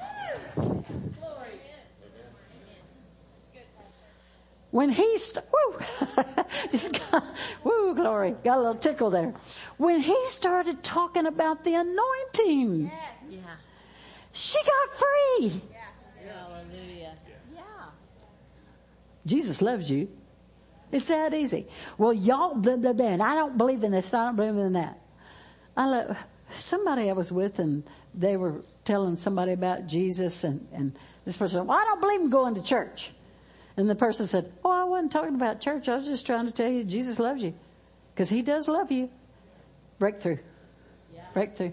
Glory. When glory. Got a little tickle there. When He started talking about the anointing. Yes. Yeah. She got free. Yeah. Hallelujah. Yeah. Jesus loves you. It's that easy. Well, y'all, blah, blah, blah, and I don't believe in this. I don't believe in that. Somebody I was with, and they were telling somebody about Jesus, and this person said, well, I don't believe in going to church. And the person said, oh, I wasn't talking about church. I was just trying to tell you Jesus loves you. Because He does love you. Breakthrough. Yeah. Breakthrough.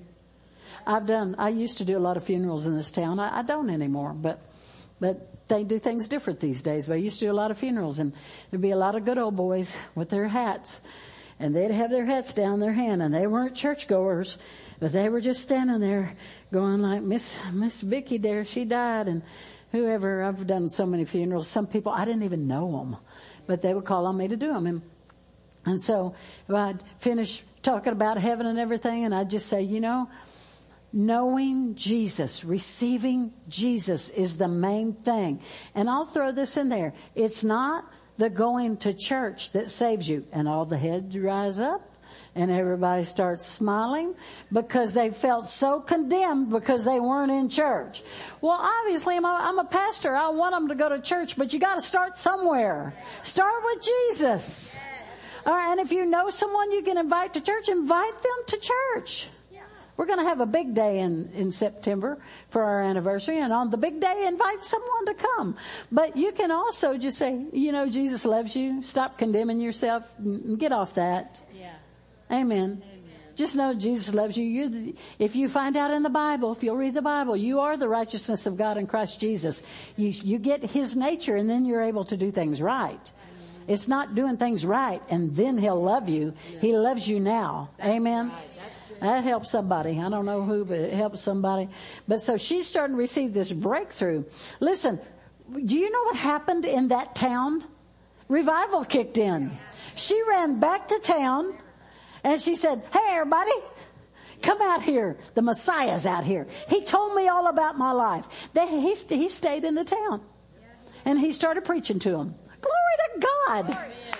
I used to do a lot of funerals in this town. I don't anymore, but they do things different these days. But I used to do a lot of funerals, and there'd be a lot of good old boys with their hats, and they'd have their hats down their hand, and they weren't churchgoers, but they were just standing there going like, Miss Vicky there, she died, and whoever. I've done so many funerals. Some people, I didn't even know them, but they would call on me to do them. And so I'd finish talking about heaven and everything, and I'd just say, you know, knowing Jesus, receiving Jesus is the main thing. And I'll throw this in there. It's not the going to church that saves you. And all the heads rise up and everybody starts smiling because they felt so condemned because they weren't in church. Well, obviously I'm a pastor. I want them to go to church, but you got to start somewhere. Start with Jesus. All right, and if you know someone you can invite to church, invite them to church. We're going to have a big day in September for our anniversary, and on the big day, invite someone to come. But you can also just say, you know, Jesus loves you. Stop condemning yourself. Get off that. Yeah. Amen. Just know Jesus loves you. If you find out in the Bible, if you'll read the Bible, you are the righteousness of God in Christ Jesus. You get His nature, and then you're able to do things right. It's not doing things right, and then He'll love you. He loves you now. Amen. That helps somebody. I don't know who, but it helps somebody. But so she's starting to receive this breakthrough. Listen, do you know what happened in that town? Revival kicked in. She ran back to town and she said, hey, everybody, come out here. The Messiah's out here. He told me all about my life. He stayed in the town and he started preaching to them. Glory to God.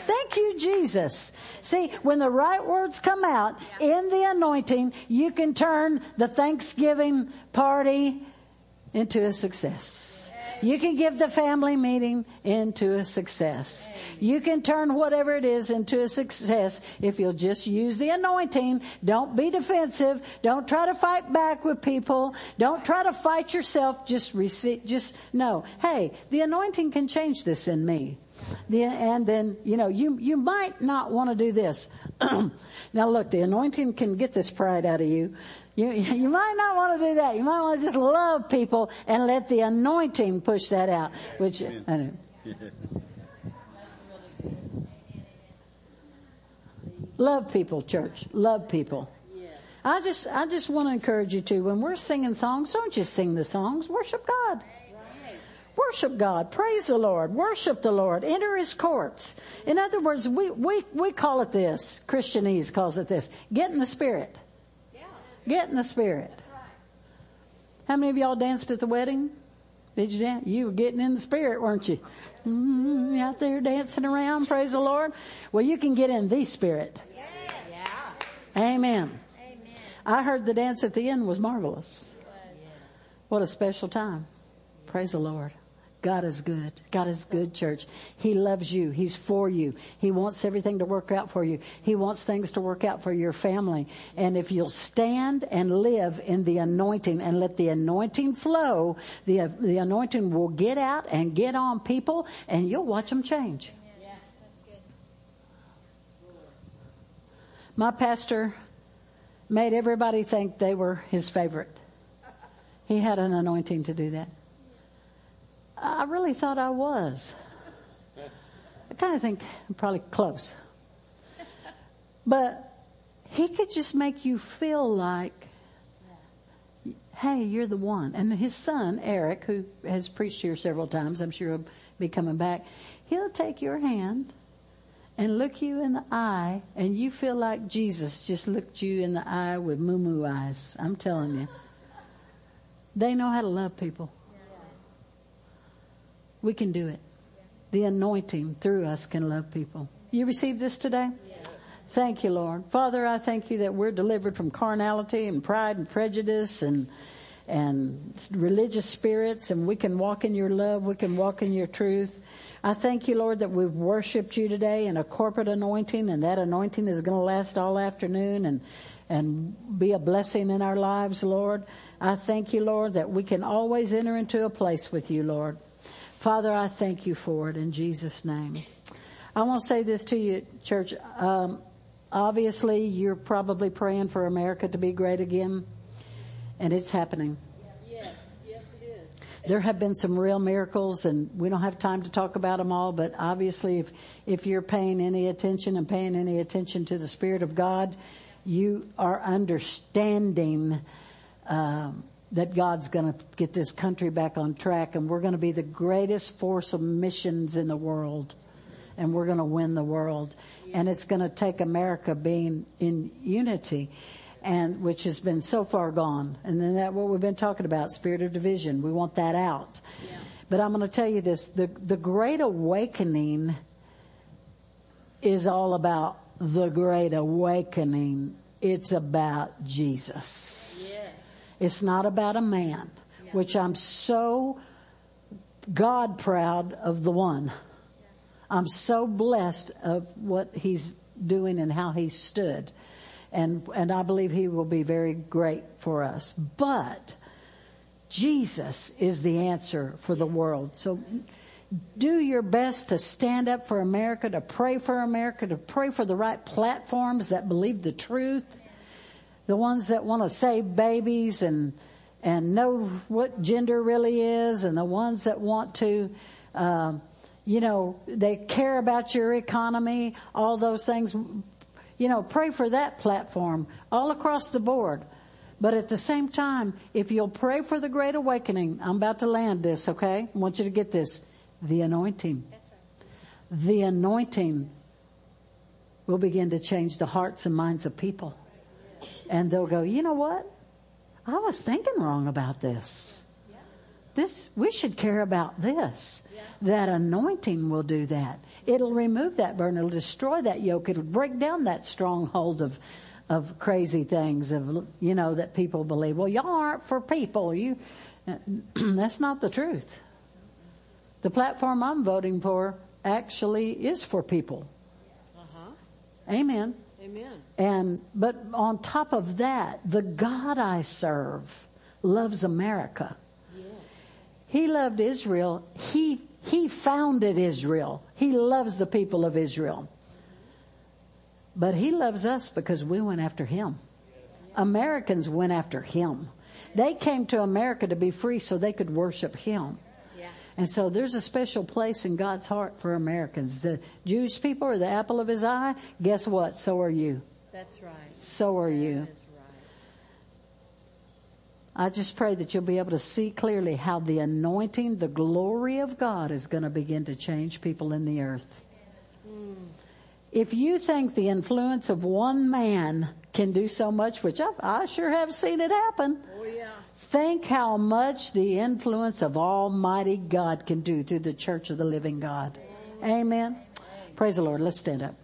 Thank you, Jesus. See, when the right words come out in the anointing, you can turn the Thanksgiving party into a success. You can give the family meeting into a success. You can turn whatever it is into a success if you'll just use the anointing. Don't be defensive. Don't try to fight back with people. Don't try to fight yourself. Just know, hey, the anointing can change this in me. And then, you might not want to do this. Now look, the anointing can get this pride out of you. You might not want to do that. You might want to just love people and let the anointing push that out. Which I know. Love people, church. Love people. I just want to encourage you to, when we're singing songs, don't just sing the songs. Worship God. Worship God. Praise the Lord. Worship the Lord. Enter His courts. In other words, we call it this. Christianese calls it this. Get in the Spirit. Get in the Spirit. How many of y'all danced at the wedding? Did you dance? You were getting in the Spirit, weren't you? Out there dancing around. Praise the Lord. Well, you can get in the Spirit. Yeah. Amen. I heard the dance at the end was marvelous. What a special time. Praise the Lord. God is good. God is good, church. He loves you. He's for you. He wants everything to work out for you. He wants things to work out for your family. And if you'll stand and live in the anointing and let the anointing flow, the anointing will get out and get on people, and you'll watch them change. Yeah, that's good. My pastor made everybody think they were his favorite. He had an anointing to do that. I really thought I was. I kind of think I'm probably close. But he could just make you feel like, hey, you're the one. And his son, Eric, who has preached here several times, I'm sure he'll be coming back, he'll take your hand and look you in the eye, and you feel like Jesus just looked you in the eye with moo-moo eyes. I'm telling you. They know how to love people. We can do it. The anointing through us can love people. You received this today? Yes. Thank you, Lord. Father, I thank you that we're delivered from carnality and pride and prejudice and religious spirits, and we can walk in your love. We can walk in your truth. I thank you, Lord, that we've worshiped you today in a corporate anointing, and that anointing is going to last all afternoon and be a blessing in our lives, Lord. I thank you, Lord, that we can always enter into a place with you, Lord. Father, I thank you for it in Jesus' name. I want to say this to you, church. Obviously, you're probably praying for America to be great again, and it's happening. Yes, it is. There have been some real miracles, and we don't have time to talk about them all, but obviously if you're paying any attention to the Spirit of God, you are understanding that God's going to get this country back on track, and we're going to be the greatest force of missions in the world, and we're going to win the world. And it's going to take America being in unity, and which has been so far gone. And then that what we've been talking about, spirit of division. We want that out. Yeah. But I'm going to tell you this, the Great Awakening is all about the Great Awakening. It's about Jesus. Yes. It's not about a man, which I'm so God proud of the one. I'm so blessed of what he's doing and how he stood. And I believe he will be very great for us. But Jesus is the answer for the world. So do your best to stand up for America, to pray for the right platforms that believe the truth. The ones that want to save babies and know what gender really is, and the ones that want to, they care about your economy, all those things. Pray for that platform all across the board. But at the same time, if you'll pray for the Great Awakening, I'm about to land this, okay? I want you to get this. The anointing. The anointing will begin to change the hearts and minds of people. And they'll go, you know what? I was thinking wrong about this. we should care about this. That anointing will do that. It'll remove that burden. It'll destroy that yoke. It'll break down that stronghold of crazy things that people believe. Well, y'all aren't for people. That's not the truth. The platform I'm voting for actually is for people. Amen. Amen. But on top of that, the God I serve loves America. Yes. He loved Israel. He founded Israel. He loves the people of Israel. But he loves us because we went after him. Americans went after him. They came to America to be free so they could worship him. Yeah. And so there's a special place in God's heart for Americans. The Jewish people are the apple of his eye. Guess what? So are you. That's right. So are you. That's right. I just pray that you'll be able to see clearly how the anointing, the glory of God is going to begin to change people in the earth. If you think the influence of one man can do so much, which I sure have seen it happen. Oh, yeah. Think how much the influence of Almighty God can do through the church of the living God. Amen. Praise the Lord. Let's stand up.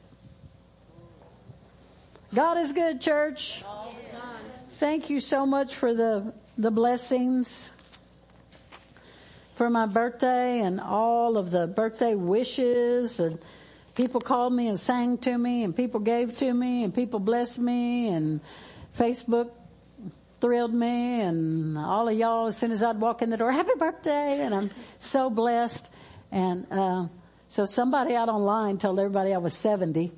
God is good, church. All the time. Thank you so much for the blessings for my birthday and all of the birthday wishes, and people called me and sang to me, and people gave to me, and people blessed me, and Facebook thrilled me, and all of y'all, as soon as I'd walk in the door, happy birthday, and I'm so blessed. And so somebody out online told everybody I was 70.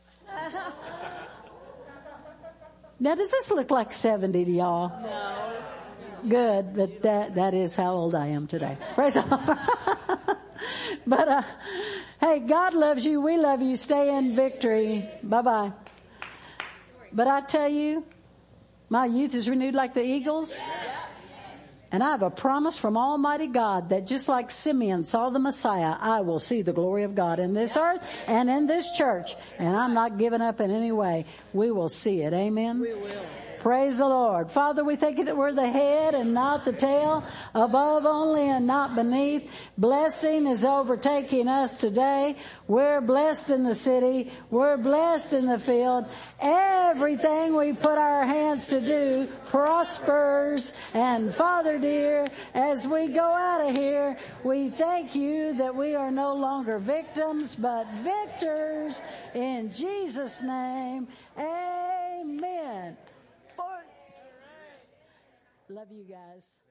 Now, does this look like 70 to y'all? No. Good, but that is how old I am today. Praise the Lord. But hey, God loves you. We love you. Stay in victory. Bye-bye. But I tell you, my youth is renewed like the eagles. And I have a promise from Almighty God that just like Simeon saw the Messiah, I will see the glory of God in this earth and in this church. And I'm not giving up in any way. We will see it. Amen. We will. Praise the Lord. Father, we thank you that we're the head and not the tail, above only and not beneath. Blessing is overtaking us today. We're blessed in the city. We're blessed in the field. Everything we put our hands to do prospers. And Father dear, as we go out of here, we thank you that we are no longer victims, but victors. In Jesus' name, amen. Love you guys.